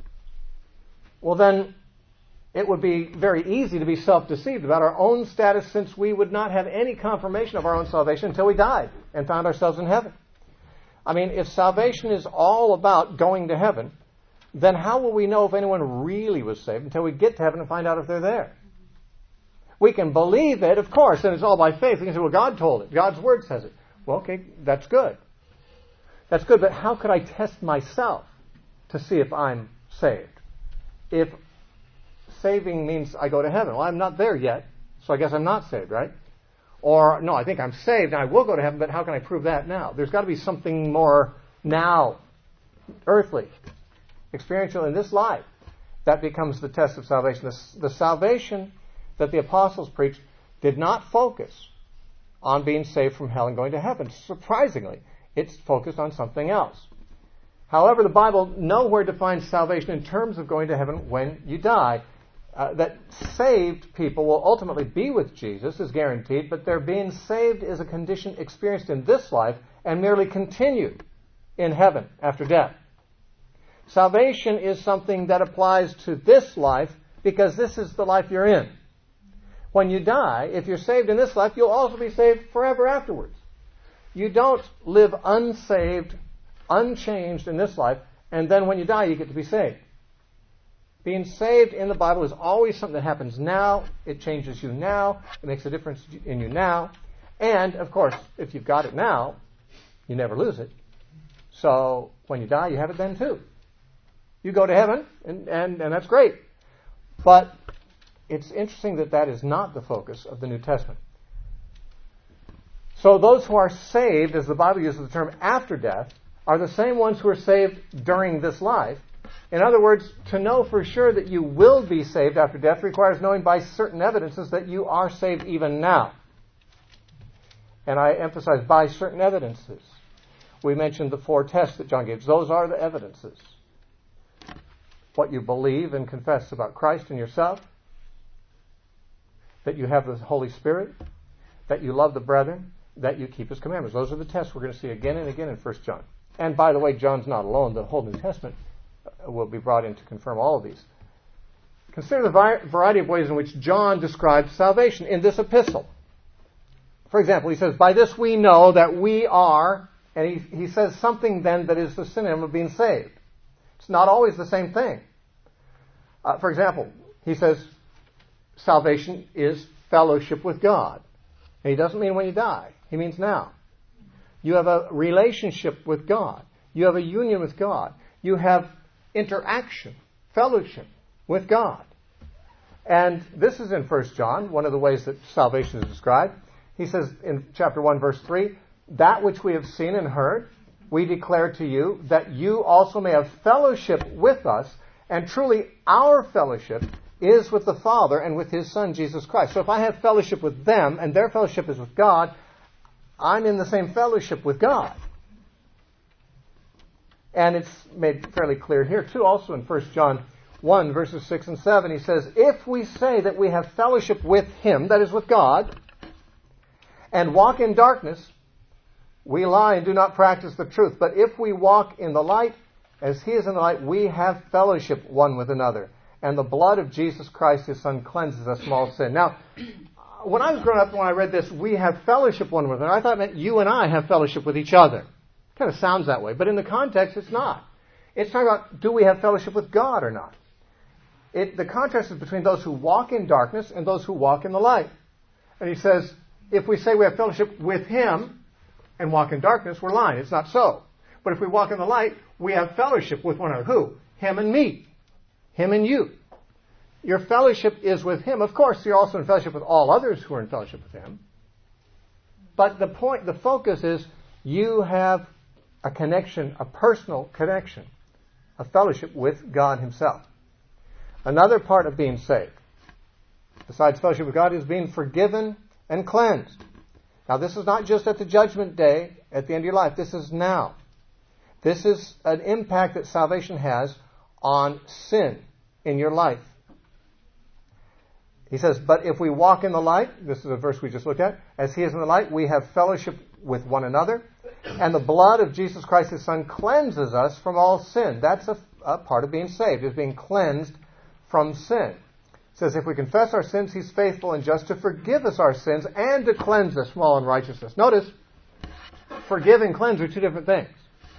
well then it would be very easy to be self-deceived about our own status, since we would not have any confirmation of our own salvation until we died and found ourselves in heaven. I mean, if salvation is all about going to heaven, then how will we know if anyone really was saved until we get to heaven and find out if they're there? We can believe it, of course, and it's all by faith. We can say, well, God told it. God's Word says it. Well, okay, that's good. That's good, but how could I test myself to see if I'm saved? If saving means I go to heaven, well, I'm not there yet, so I guess I'm not saved, right? Or, no, I think I'm saved and I will go to heaven, but how can I prove that now? There's got to be something more now, earthly, experiential in this life. That becomes the test of salvation. The, the salvation that the apostles preached did not focus on being saved from hell and going to heaven. Surprisingly, it's focused on something else. However, the Bible nowhere defines salvation in terms of going to heaven when you die. Uh, that saved people will ultimately be with Jesus is guaranteed, but their being saved is a condition experienced in this life and merely continued in heaven after death. Salvation is something that applies to this life because this is the life you're in. When you die, if you're saved in this life, you'll also be saved forever afterwards. You don't live unsaved, unchanged in this life, and then when you die, you get to be saved. Being saved in the Bible is always something that happens now. It changes you now. It makes a difference in you now. And, of course, if you've got it now, you never lose it. So when you die, you have it then too. You go to heaven, and, and, and that's great. But it's interesting that that is not the focus of the New Testament. So those who are saved, as the Bible uses the term, after death, are the same ones who are saved during this life. In other words, to know for sure that you will be saved after death requires knowing by certain evidences that you are saved even now. And I emphasize by certain evidences. We mentioned the four tests that John gives. Those are the evidences. What you believe and confess about Christ and yourself, that you have the Holy Spirit, that you love the brethren, that you keep His commandments. Those are the tests we're going to see again and again in First John. And by the way, John's not alone. The whole New Testament will be brought in to confirm all of these. Consider the variety of ways in which John describes salvation in this epistle. For example, he says, by this we know that we are, and he, he says something then that is the synonym of being saved. It's not always the same thing. Uh, for example, he says salvation is fellowship with God. And he doesn't mean when you die. He means now. You have a relationship with God. You have a union with God. You have interaction, fellowship with God. And this is in First John, one of the ways that salvation is described. He says in chapter one, verse three, that which we have seen and heard, we declare to you, that you also may have fellowship with us, and truly our fellowship is with the Father and with His Son, Jesus Christ. So if I have fellowship with them, and their fellowship is with God, I'm in the same fellowship with God. And it's made fairly clear here, too, also in First John one, verses six and seven. He says, if we say that we have fellowship with Him, that is with God, and walk in darkness, we lie and do not practice the truth. But if we walk in the light, as He is in the light, we have fellowship one with another. And the blood of Jesus Christ, His Son, cleanses us from all sin. Now, when I was growing up, when I read this, we have fellowship one with another, I thought it meant you and I have fellowship with each other. It kind of sounds that way. But in the context, it's not. It's talking about, do we have fellowship with God or not? It, the contrast is between those who walk in darkness and those who walk in the light. And he says, if we say we have fellowship with Him and walk in darkness, we're lying. It's not so. But if we walk in the light, we have fellowship with one another. Who? Him and me. Him and you. Your fellowship is with Him. Of course, you're also in fellowship with all others who are in fellowship with Him. But the point, the focus is you have a connection, a personal connection, a fellowship with God Himself. Another part of being saved, besides fellowship with God, is being forgiven and cleansed. Now, this is not just at the judgment day, at the end of your life. This is now. This is an impact that salvation has on sin in your life. He says, but if we walk in the light, this is a verse we just looked at, as he is in the light, we have fellowship with one another, and the blood of Jesus Christ, his Son, cleanses us from all sin. That's a, a part of being saved, is being cleansed from sin. It says, if we confess our sins, he's faithful and just to forgive us our sins and to cleanse us from all unrighteousness. Notice, forgive and cleanse are two different things.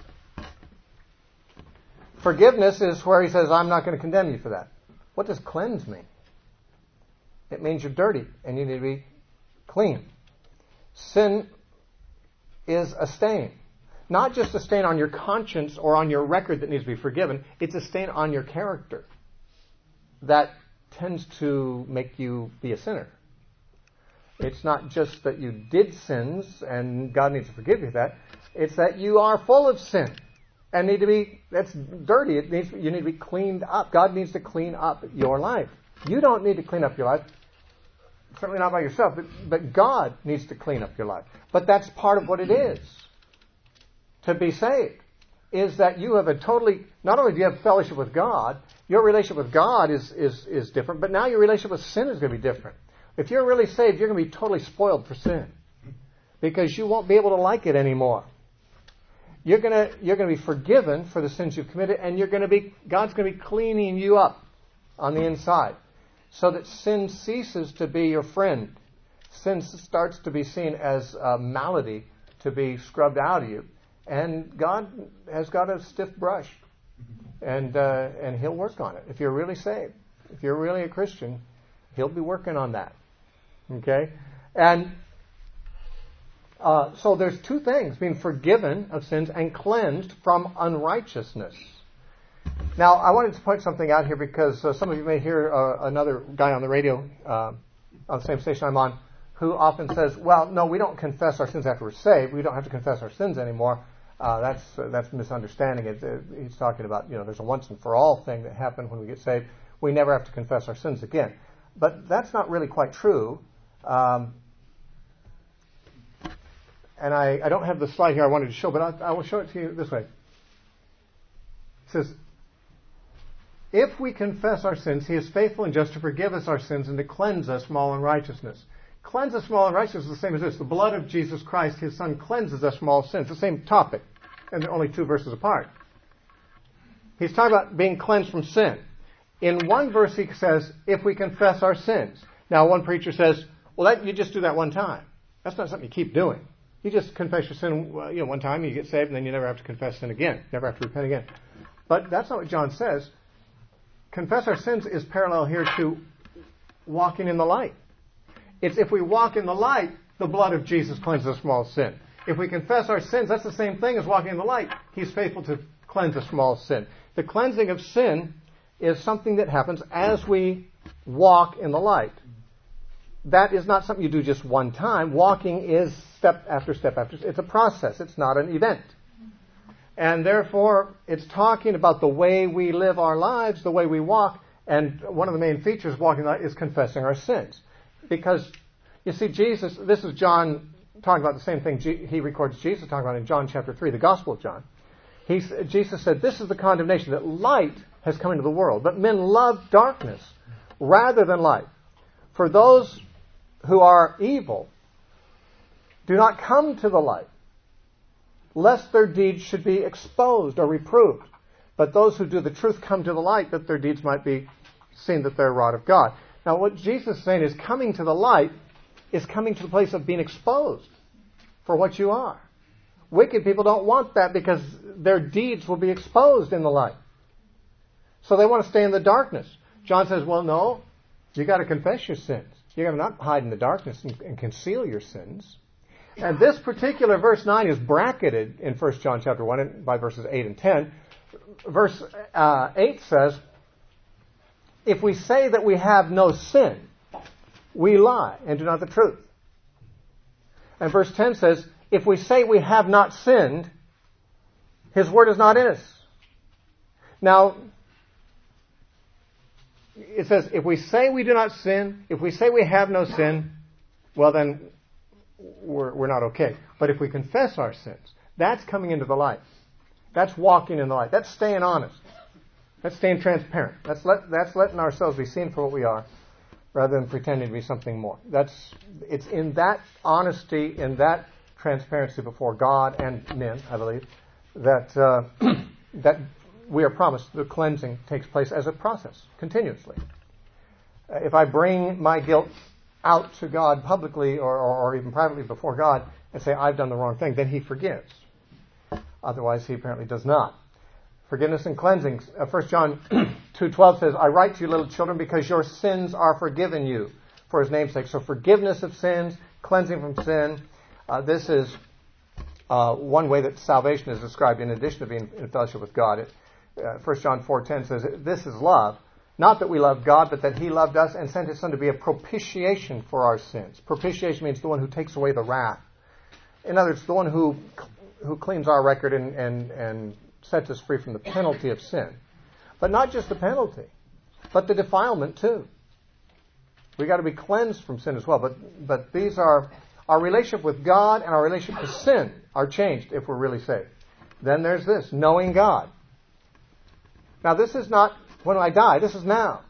Forgiveness is where he says, I'm not going to condemn you for that. What does cleanse mean? It means you're dirty and you need to be clean. Sin is a stain. Not just a stain on your conscience or on your record that needs to be forgiven. It's a stain on your character that tends to make you be a sinner. It's not just that you did sins and God needs to forgive you for that. It's that you are full of sin and need to be, that's dirty. It needs, you need to be cleaned up. God needs to clean up your life. You don't need to clean up your life. Certainly not by yourself, but, but God needs to clean up your life. But that's part of what it is to be saved, is that you have a totally, not only do you have fellowship with God, your relationship with God is, is, is different, but now your relationship with sin is going to be different. If you're really saved, you're going to be totally spoiled for sin because you won't be able to like it anymore. You're going to, you're going to be forgiven for the sins you've committed, and you're going to be, God's going to be cleaning you up on the inside, so that sin ceases to be your friend. Sin starts to be seen as a malady to be scrubbed out of you. And God has got a stiff brush. And uh, and He'll work on it. If you're really saved, if you're really a Christian, He'll be working on that. Okay? And uh, so there's two things, being forgiven of sins and cleansed from unrighteousness. Now, I wanted to point something out here because uh, some of you may hear uh, another guy on the radio uh, on the same station I'm on who often says, well, no, we don't confess our sins after we're saved. We don't have to confess our sins anymore. Uh, that's uh, that's misunderstanding it. Uh, he's talking about, you know, there's a once and for all thing that happened when we get saved. We never have to confess our sins again. But that's not really quite true. Um, and I, I don't have the slide here I wanted to show, but I, I will show it to you this way. It says, if we confess our sins, he is faithful and just to forgive us our sins and to cleanse us from all unrighteousness. Cleanse us from all unrighteousness is the same as this. The blood of Jesus Christ, his Son, cleanses us from all sins. The same topic, and they're only two verses apart. He's talking about being cleansed from sin. In one verse he says, if we confess our sins. Now one preacher says, well, that, you just do that one time. That's not something you keep doing. You just confess your sin well, you know, one time, you get saved, and then you never have to confess sin again. Never have to repent again. But that's not what John says. Confess our sins is parallel here to walking in the light. It's if we walk in the light, the blood of Jesus cleanses us from all sin. If we confess our sins, that's the same thing as walking in the light. He's faithful to cleanse us from all sin. The cleansing of sin is something that happens as we walk in the light. That is not something you do just one time. Walking is step after step after step. It's a process. It's not an event. And therefore, it's talking about the way we live our lives, the way we walk. And one of the main features of walking in the light is confessing our sins. Because, you see, Jesus, this is John talking about the same thing he records Jesus talking about in John chapter three, the Gospel of John. He, Jesus said, this is the condemnation, that light has come into the world, but men love darkness rather than light. For those who are evil do not come to the light, lest their deeds should be exposed or reproved. But those who do the truth come to the light, that their deeds might be seen that they're wrought of God. Now what Jesus is saying is coming to the light is coming to the place of being exposed for what you are. Wicked people don't want that because their deeds will be exposed in the light. So they want to stay in the darkness. John says, well, no, you got to confess your sins. You got to not hide in the darkness and, and conceal your sins. And this particular verse nine is bracketed in First John chapter one by verses eight and ten. Verse uh, eight says, if we say that we have no sin, we lie and do not the truth. And verse ten says, if we say we have not sinned, his word is not in us. Now, it says, if we say we do not sin, if we say we have no sin, well then we're, we're not okay. But if we confess our sins, that's coming into the light. That's walking in the light. That's staying honest. That's staying transparent. That's let, that's letting ourselves be seen for what we are, rather than pretending to be something more. That's it's in that honesty, in that transparency before God and men, I believe, that uh, that we are promised the cleansing takes place as a process, continuously. Uh, if I bring my guilt out to God publicly or, or, or even privately before God and say, I've done the wrong thing, then He forgives. Otherwise, He apparently does not. Forgiveness and cleansing. Uh, First John two twelve says, I write to you, little children, because your sins are forgiven you for His name's sake. So forgiveness of sins, cleansing from sin. Uh, this is uh, one way that salvation is described in addition to being in fellowship with God. It, uh, First John four ten says, this is love. Not that we love God, but that He loved us and sent His Son to be a propitiation for our sins. Propitiation means the one who takes away the wrath. In other words, the one who who cleans our record and, and, and sets us free from the penalty of sin. But not just the penalty, but the defilement too. We've got to be cleansed from sin as well. But but these are, our relationship with God and our relationship to sin are changed if we're really saved. Then there's this, knowing God. Now this is not when I die, this is now.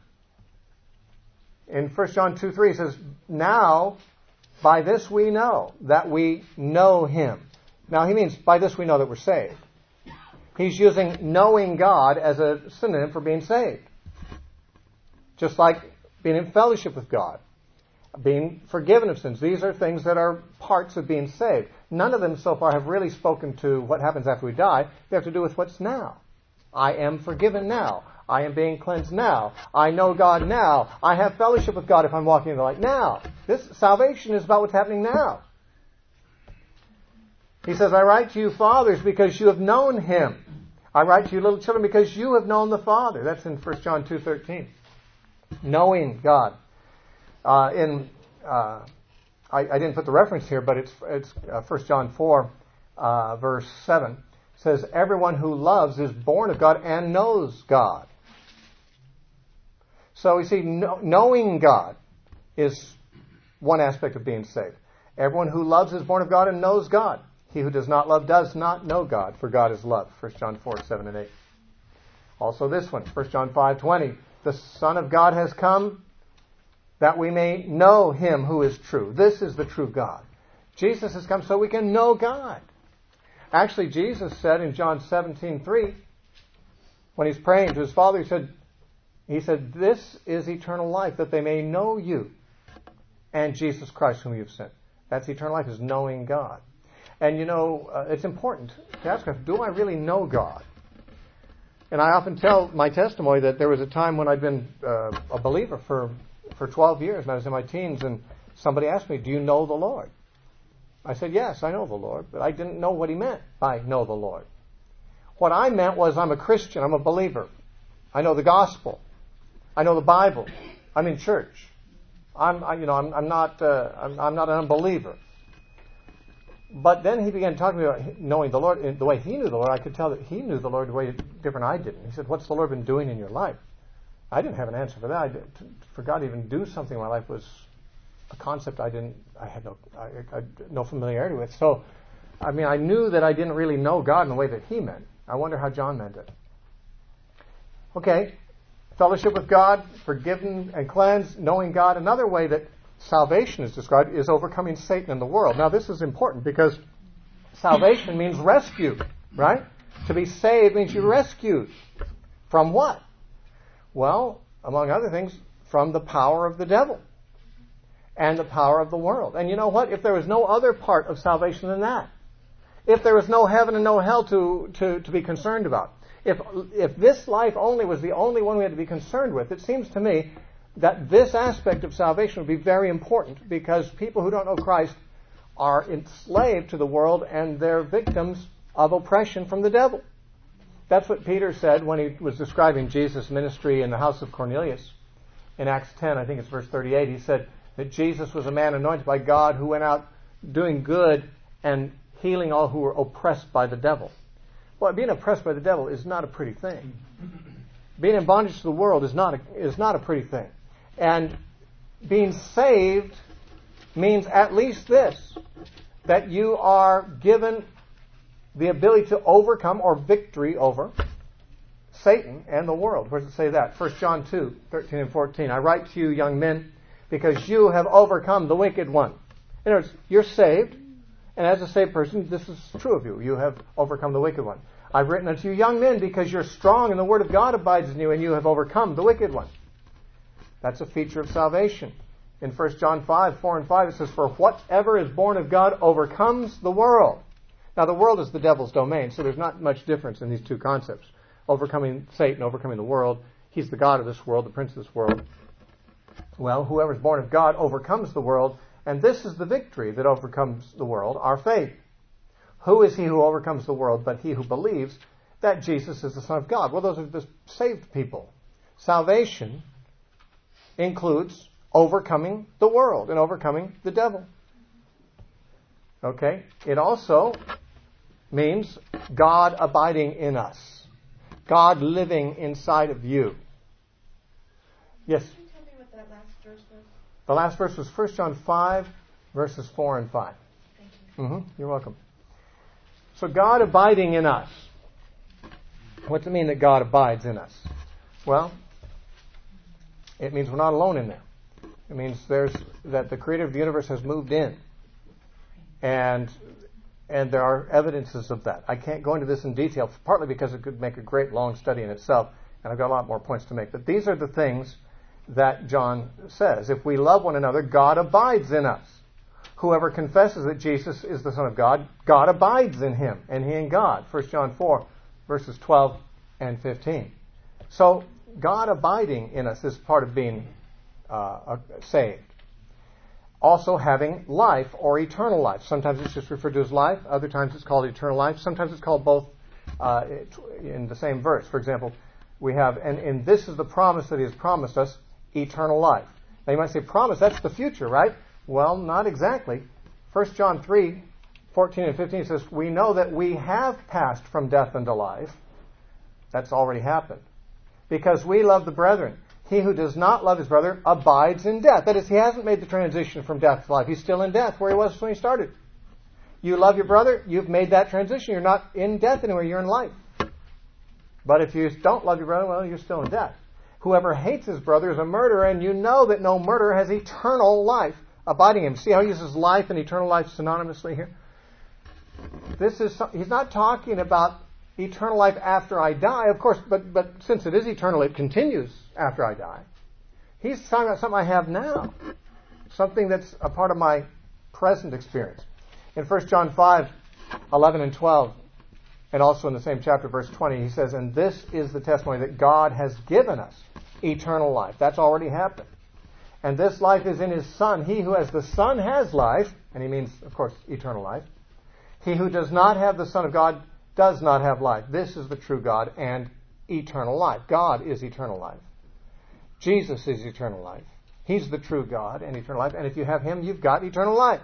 In First John two three it says, now by this we know that we know Him. Now he means by this we know that we're saved. He's using knowing God as a synonym for being saved. Just like being in fellowship with God, being forgiven of sins. These are things that are parts of being saved. None of them so far have really spoken to what happens after we die. They have to do with what's now. I am forgiven now. I am being cleansed now. I know God now. I have fellowship with God if I'm walking in the light now. This salvation is about what's happening now. He says, I write to you, fathers, because you have known Him. I write to you, little children, because you have known the Father. That's in First John two thirteen. Knowing God. Uh, in uh, I, I didn't put the reference here, but it's it's uh, First John four, uh, verse seven. It says, everyone who loves is born of God and knows God. So you see, know, knowing God is one aspect of being saved. Everyone who loves is born of God and knows God. He who does not love does not know God, for God is love. First John four, seven and eight. Also this one, First John five twenty. The Son of God has come that we may know Him who is true. This is the true God. Jesus has come so we can know God. Actually, Jesus said in John seventeen three, when He's praying to His Father, He said, He said, this is eternal life, that they may know you and Jesus Christ whom you've sent. That's eternal life, is knowing God. And you know, uh, it's important to ask us, do I really know God? And I often tell my testimony that there was a time when I'd been uh, a believer for, for twelve years, and I was in my teens, and somebody asked me, do you know the Lord? I said, yes, I know the Lord, but I didn't know what he meant by know the Lord. What I meant was I'm a Christian, I'm a believer. I know the gospel. I know the Bible. I'm in church. I'm, I, you know, I'm, I'm not, uh, I'm, I'm not an unbeliever. But then he began talking about knowing the Lord. In the way he knew the Lord, I could tell that he knew the Lord the way different I didn't. He said, what's the Lord been doing in your life? I didn't have an answer for that. I did, for God to even do something in my life was a concept I didn't, I had no, I, I, no familiarity with. So, I mean, I knew that I didn't really know God in the way that he meant. I wonder how John meant it. Okay, fellowship with God, forgiven and cleansed, knowing God. Another way that salvation is described is overcoming Satan in the world. Now this is important because salvation means rescue, right? To be saved means you're rescued. From what? Well, among other things, from the power of the devil and the power of the world. And you know what? If there was no other part of salvation than that, if there was no heaven and no hell to, to, to be concerned about, if if this life only was the only one we had to be concerned with, it seems to me that this aspect of salvation would be very important, because people who don't know Christ are enslaved to the world and they're victims of oppression from the devil. That's what Peter said when he was describing Jesus' ministry in the house of Cornelius. In Acts ten, I think it's verse thirty-eight, he said that Jesus was a man anointed by God who went out doing good and healing all who were oppressed by the devil. Well, being oppressed by the devil is not a pretty thing. being in bondage to the world is not a, is not a pretty thing. And being saved means at least this, that you are given the ability to overcome or victory over Satan and the world. Where does it say that? First John two, thirteen and fourteen. I write to you, young men, because you have overcome the wicked one. In other words, you're saved, and as a saved person, this is true of you. You have overcome the wicked one. I've written unto you, young men, because you're strong and the word of God abides in you, and you have overcome the wicked one. That's a feature of salvation. In First John five, four and five, it says, for whatever is born of God overcomes the world. Now, the world is the devil's domain, so there's not much difference in these two concepts. Overcoming Satan, overcoming the world. He's the God of this world, the prince of this world. Well, whoever is born of God overcomes the world, and this is the victory that overcomes the world, our faith. Who is he who overcomes the world but he who believes that Jesus is the Son of God? Well, those are the saved people. Salvation includes overcoming the world and overcoming the devil. Okay? It also means God abiding in us. God living inside of you. Yes? Can you tell me what that last verse was? The last verse was First John five, verses four and five. Thank you. Mm-hmm. You're welcome. So God abiding in us. What's it mean that God abides in us? Well, it means we're not alone in there. It means there's that the creator of the universe has moved in. And and there are evidences of that. I can't go into this in detail, partly because it could make a great long study in itself, and I've got a lot more points to make. But these are the things that John says. If we love one another, God abides in us. Whoever confesses that Jesus is the Son of God, God abides in him, and he in God. First John four, verses twelve and fifteen. So, God abiding in us is part of being uh, saved. Also having life or eternal life. Sometimes it's just referred to as life. Other times it's called eternal life. Sometimes it's called both uh, in the same verse. For example, we have, and, and this is the promise that he has promised us, eternal life. Now you might say, promise, that's the future, right? Well, not exactly. First John three, fourteen and fifteen says, we know that we have passed from death unto life. That's already happened. Because we love the brethren. He who does not love his brother abides in death. That is, he hasn't made the transition from death to life. He's still in death where he was when he started. You love your brother, you've made that transition. You're not in death anywhere, you're in life. But if you don't love your brother, well, you're still in death. Whoever hates his brother is a murderer, and you know that no murderer has eternal life abiding in him. See how he uses life and eternal life synonymously here? This is, he's not talking about eternal life after I die, of course, but, but since it is eternal, it continues after I die. He's talking about something I have now, something that's a part of my present experience. In First John five, eleven and twelve, and also in the same chapter, verse twenty, he says, and this is the testimony that God has given us, eternal life. That's already happened. And this life is in his Son. He who has the Son has life, and he means, of course, eternal life. He who does not have the Son of God does not have life. This is the true God and eternal life. God is eternal life. Jesus is eternal life. He's the true God and eternal life. And if you have him, you've got eternal life.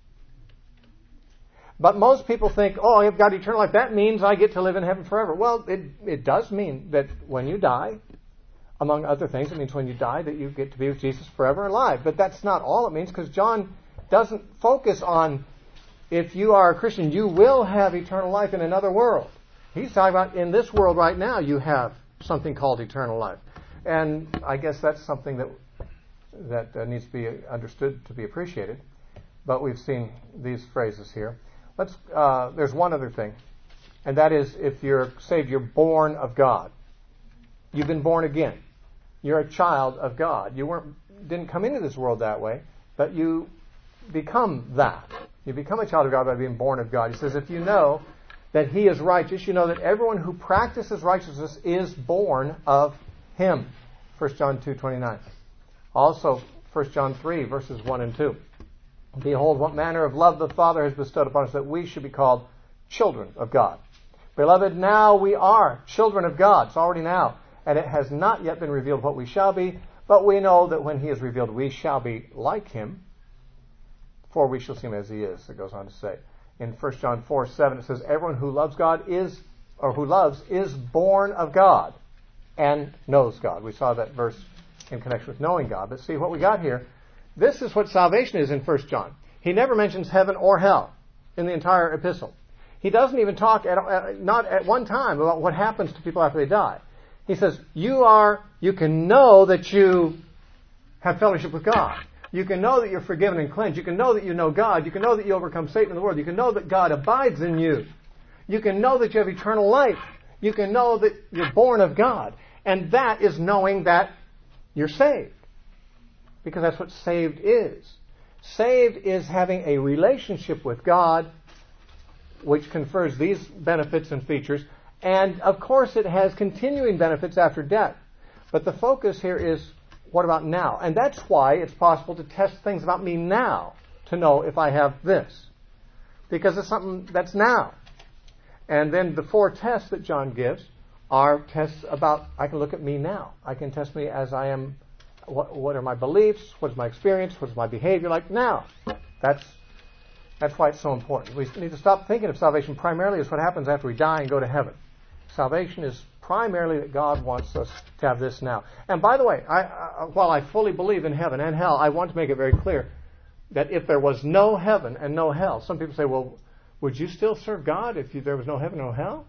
But most people think, oh, I've got eternal life. That means I get to live in heaven forever. Well, it, it does mean that when you die, among other things, it means when you die that you get to be with Jesus forever and alive. But that's not all it means, because John doesn't focus on if you are a Christian, you will have eternal life in another world. He's talking about in this world right now you have something called eternal life. And I guess that's something that that uh, needs to be understood to be appreciated. But we've seen these phrases here. Let's. Uh, there's one other thing, and that is if you're saved, you're born of God. You've been born again. You're a child of God. You weren't didn't come into this world that way, but you become that. You become a child of God by being born of God. He says, if you know that he is righteous, you know that everyone who practices righteousness is born of him. First John two twenty-nine. Also, First John three, verses one and two. Behold, what manner of love the Father has bestowed upon us, that we should be called children of God. Beloved, now we are children of God. It's already now. And it has not yet been revealed what we shall be, but we know that when he is revealed, we shall be like him, for we shall see him as he is, it goes on to say. In First John four seven, it says, everyone who loves God is, or who loves, is born of God and knows God. We saw that verse in connection with knowing God. But see, what we got here, this is what salvation is in First John. He never mentions heaven or hell in the entire epistle. He doesn't even talk, at, uh, not at one time, about what happens to people after they die. He says, you are, you can know that you have fellowship with God. You can know that you're forgiven and cleansed. You can know that you know God. You can know that you overcome Satan in the world. You can know that God abides in you. You can know that you have eternal life. You can know that you're born of God. And that is knowing that you're saved. Because that's what saved is. Saved is having a relationship with God which confers these benefits and features. And, of course, it has continuing benefits after death. But the focus here is, what about now? And that's why it's possible to test things about me now to know if I have this. Because it's something that's now. And then the four tests that John gives are tests about, I can look at me now. I can test me as I am. What, what are my beliefs? What is my experience? What is my behavior like now? That's that's why it's so important. We need to stop thinking of salvation primarily as what happens after we die and go to heaven. Salvation is primarily that God wants us to have this now. And by the way, I, I, while I fully believe in heaven and hell, I want to make it very clear that if there was no heaven and no hell, some people say, well, would you still serve God if you, there was no heaven and no hell?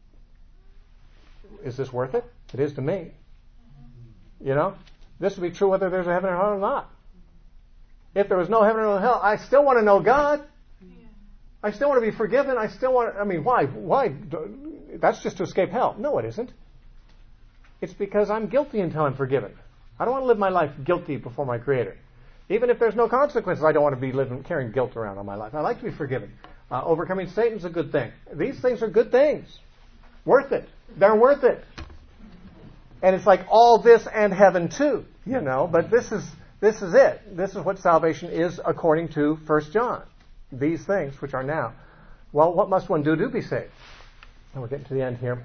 Is this worth it? It is to me. You know? This would be true whether there's a heaven or hell or not. If there was no heaven or no hell, I still want to know God. I still want to be forgiven. I still want to, I mean, why? Why? That's just to escape hell. No, it isn't. It's because I'm guilty until I'm forgiven. I don't want to live my life guilty before my Creator. Even if there's no consequences, I don't want to be living carrying guilt around on my life. I like to be forgiven. Uh, overcoming Satan's a good thing. These things are good things. Worth it. They're worth it. And it's like all this and heaven too, you know. But this is this is it. This is what salvation is according to First John. These things which are now. Well, what must one do to be saved? And we're getting to the end here.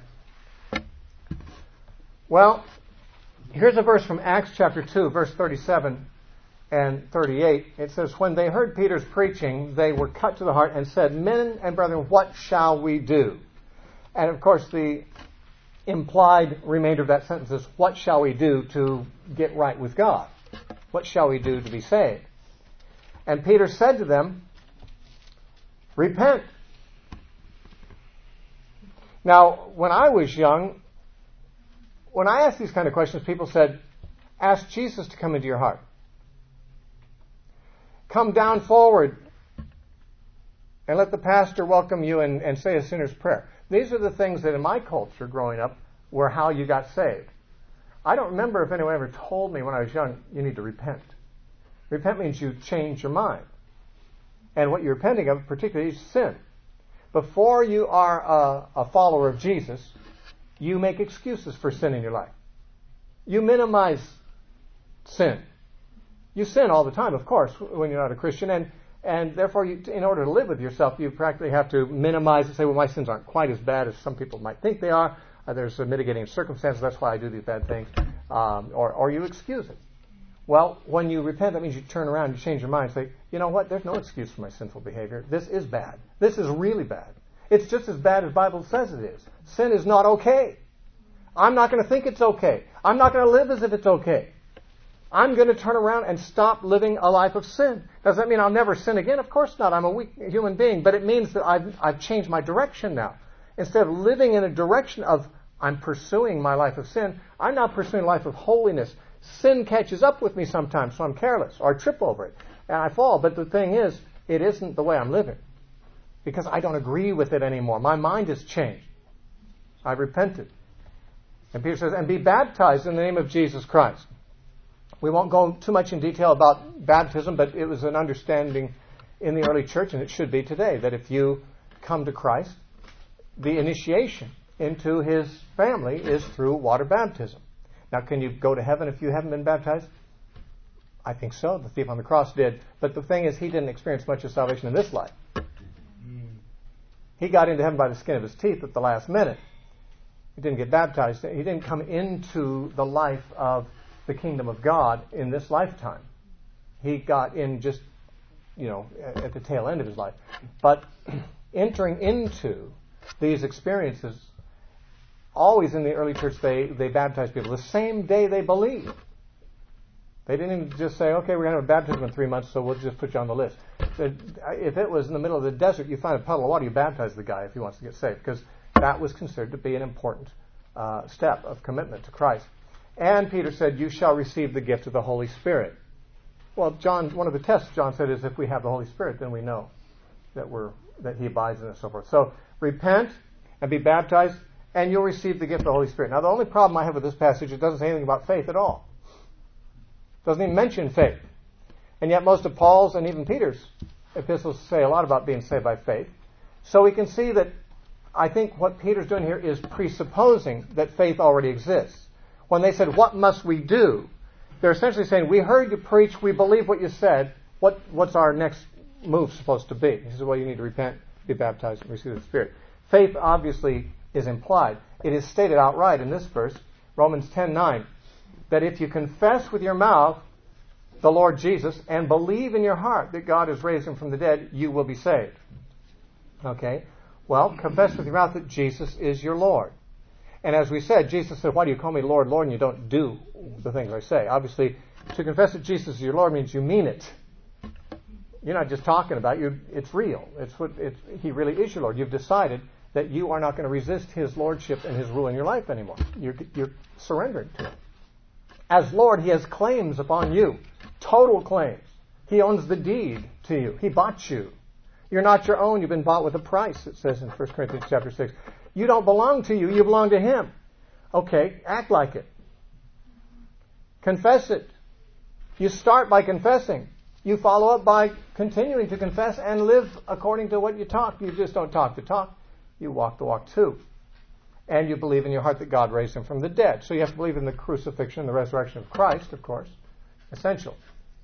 Well, here's a verse from Acts chapter two, verse thirty-seven and thirty-eight. It says, when they heard Peter's preaching, they were cut to the heart and said, men and brethren, what shall we do? And of course, the implied remainder of that sentence is, what shall we do to get right with God? What shall we do to be saved? And Peter said to them, repent. Now, when I was young, when I asked these kind of questions, people said, ask Jesus to come into your heart. Come down forward and let the pastor welcome you and, and say a sinner's prayer. These are the things that in my culture growing up were how you got saved. I don't remember if anyone ever told me when I was young, you need to repent. Repent means you change your mind. And what you're repenting of particularly is sin. Before you are a, a follower of Jesus, you make excuses for sin in your life. You minimize sin. You sin all the time, of course, when you're not a Christian, and and therefore, you, in order to live with yourself, you practically have to minimize and say, well, my sins aren't quite as bad as some people might think they are. Uh, there's a mitigating circumstances, that's why I do these bad things. Um, or, or you excuse it. Well, when you repent, that means you turn around, you change your mind, say, you know what, there's no excuse for my sinful behavior. This is bad. This is really bad. It's just as bad as the Bible says it is. Sin is not okay. I'm not going to think it's okay. I'm not going to live as if it's okay. I'm going to turn around and stop living a life of sin. Does that mean I'll never sin again? Of course not. I'm a weak human being. But it means that I've, I've changed my direction now. Instead of living in a direction of I'm pursuing my life of sin, I'm now pursuing a life of holiness. Sin catches up with me sometimes, so I'm careless, or I trip over it, and I fall. But the thing is, it isn't the way I'm living. Because I don't agree with it anymore. My mind has changed. I've repented. And Peter says, and be baptized in the name of Jesus Christ. We won't go too much in detail about baptism, but it was an understanding in the early church, and it should be today, that if you come to Christ, the initiation into His family is through water baptism. Now, can you go to heaven if you haven't been baptized? I think so. The thief on the cross did. But the thing is, he didn't experience much of salvation in this life. He got into heaven by the skin of his teeth at the last minute. He didn't get baptized. He didn't come into the life of the kingdom of God in this lifetime. He got in just, you know, at the tail end of his life. But entering into these experiences always in the early church, they, they baptized people the same day they believed. They didn't even just say, okay, we're going to have a baptism in three months, so we'll just put you on the list. So if it was in the middle of the desert, you find a puddle of water, you baptize the guy if he wants to get saved, because that was considered to be an important uh, step of commitment to Christ. And Peter said, you shall receive the gift of the Holy Spirit. Well, John, one of the tests John said is if we have the Holy Spirit, then we know that we're that He abides in us and so forth. So repent and be baptized, and you'll receive the gift of the Holy Spirit. Now, the only problem I have with this passage, it doesn't say anything about faith at all. It doesn't even mention faith. And yet most of Paul's and even Peter's epistles say a lot about being saved by faith. So we can see that I think what Peter's doing here is presupposing that faith already exists. When they said, what must we do? They're essentially saying, we heard you preach, we believe what you said. What, what's our next move supposed to be? He says, well, you need to repent, be baptized, and receive the Spirit. Faith obviously is implied. It is stated outright in this verse, Romans ten nine, that if you confess with your mouth the Lord Jesus and believe in your heart that God has raised Him from the dead, you will be saved. Okay? Well, confess with your mouth that Jesus is your Lord. And as we said, Jesus said, why do you call me Lord, Lord, and you don't do the things I say? Obviously, to confess that Jesus is your Lord means you mean it. You're not just talking about it. You, it's real. It's what it's, He really is your Lord. You've decided that you are not going to resist His lordship and His rule in your life anymore. You're, you're surrendering to Him. As Lord, He has claims upon you. Total claims. He owns the deed to you. He bought you. You're not your own. You've been bought with a price, it says in First Corinthians chapter six. You don't belong to you. You belong to Him. Okay, act like it. Confess it. You start by confessing. You follow up by continuing to confess and live according to what you talk. You just don't talk the talk. You walk the walk too. And you believe in your heart that God raised Him from the dead. So you have to believe in the crucifixion and the resurrection of Christ, of course. Essential.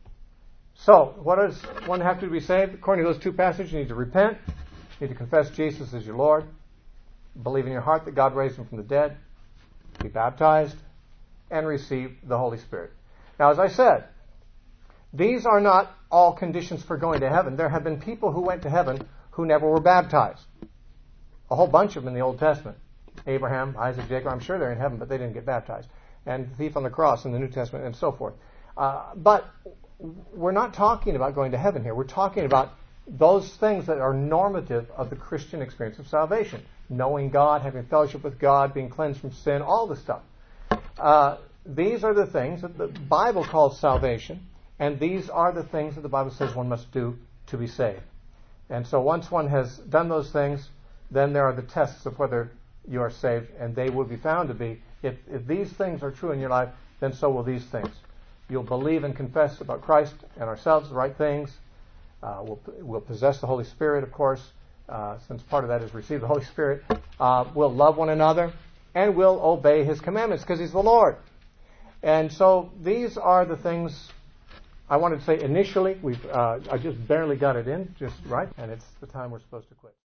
So, what does one have to be saved? According to those two passages, you need to repent. You need to confess Jesus as your Lord. Believe in your heart that God raised Him from the dead. Be baptized. And receive the Holy Spirit. Now, as I said, these are not all conditions for going to heaven. There have been people who went to heaven who never were baptized. A whole bunch of them in the Old Testament. Abraham, Isaac, Jacob, I'm sure they're in heaven, but they didn't get baptized. And the thief on the cross in the New Testament and so forth. Uh, but we're not talking about going to heaven here. We're talking about those things that are normative of the Christian experience of salvation. Knowing God, having fellowship with God, being cleansed from sin, all this stuff. Uh, these are the things that the Bible calls salvation, and these are the things that the Bible says one must do to be saved. And so once one has done those things, then there are the tests of whether you are saved, and they will be found to be. If, if these things are true in your life, then so will these things. You'll believe and confess about Christ and ourselves, the right things. Uh, we'll, we'll possess the Holy Spirit, of course, uh, since part of that is receive the Holy Spirit. Uh, we'll love one another, and we'll obey His commandments because He's the Lord. And so these are the things I wanted to say initially. We've uh, I just barely got it in, just right, and it's the time we're supposed to quit.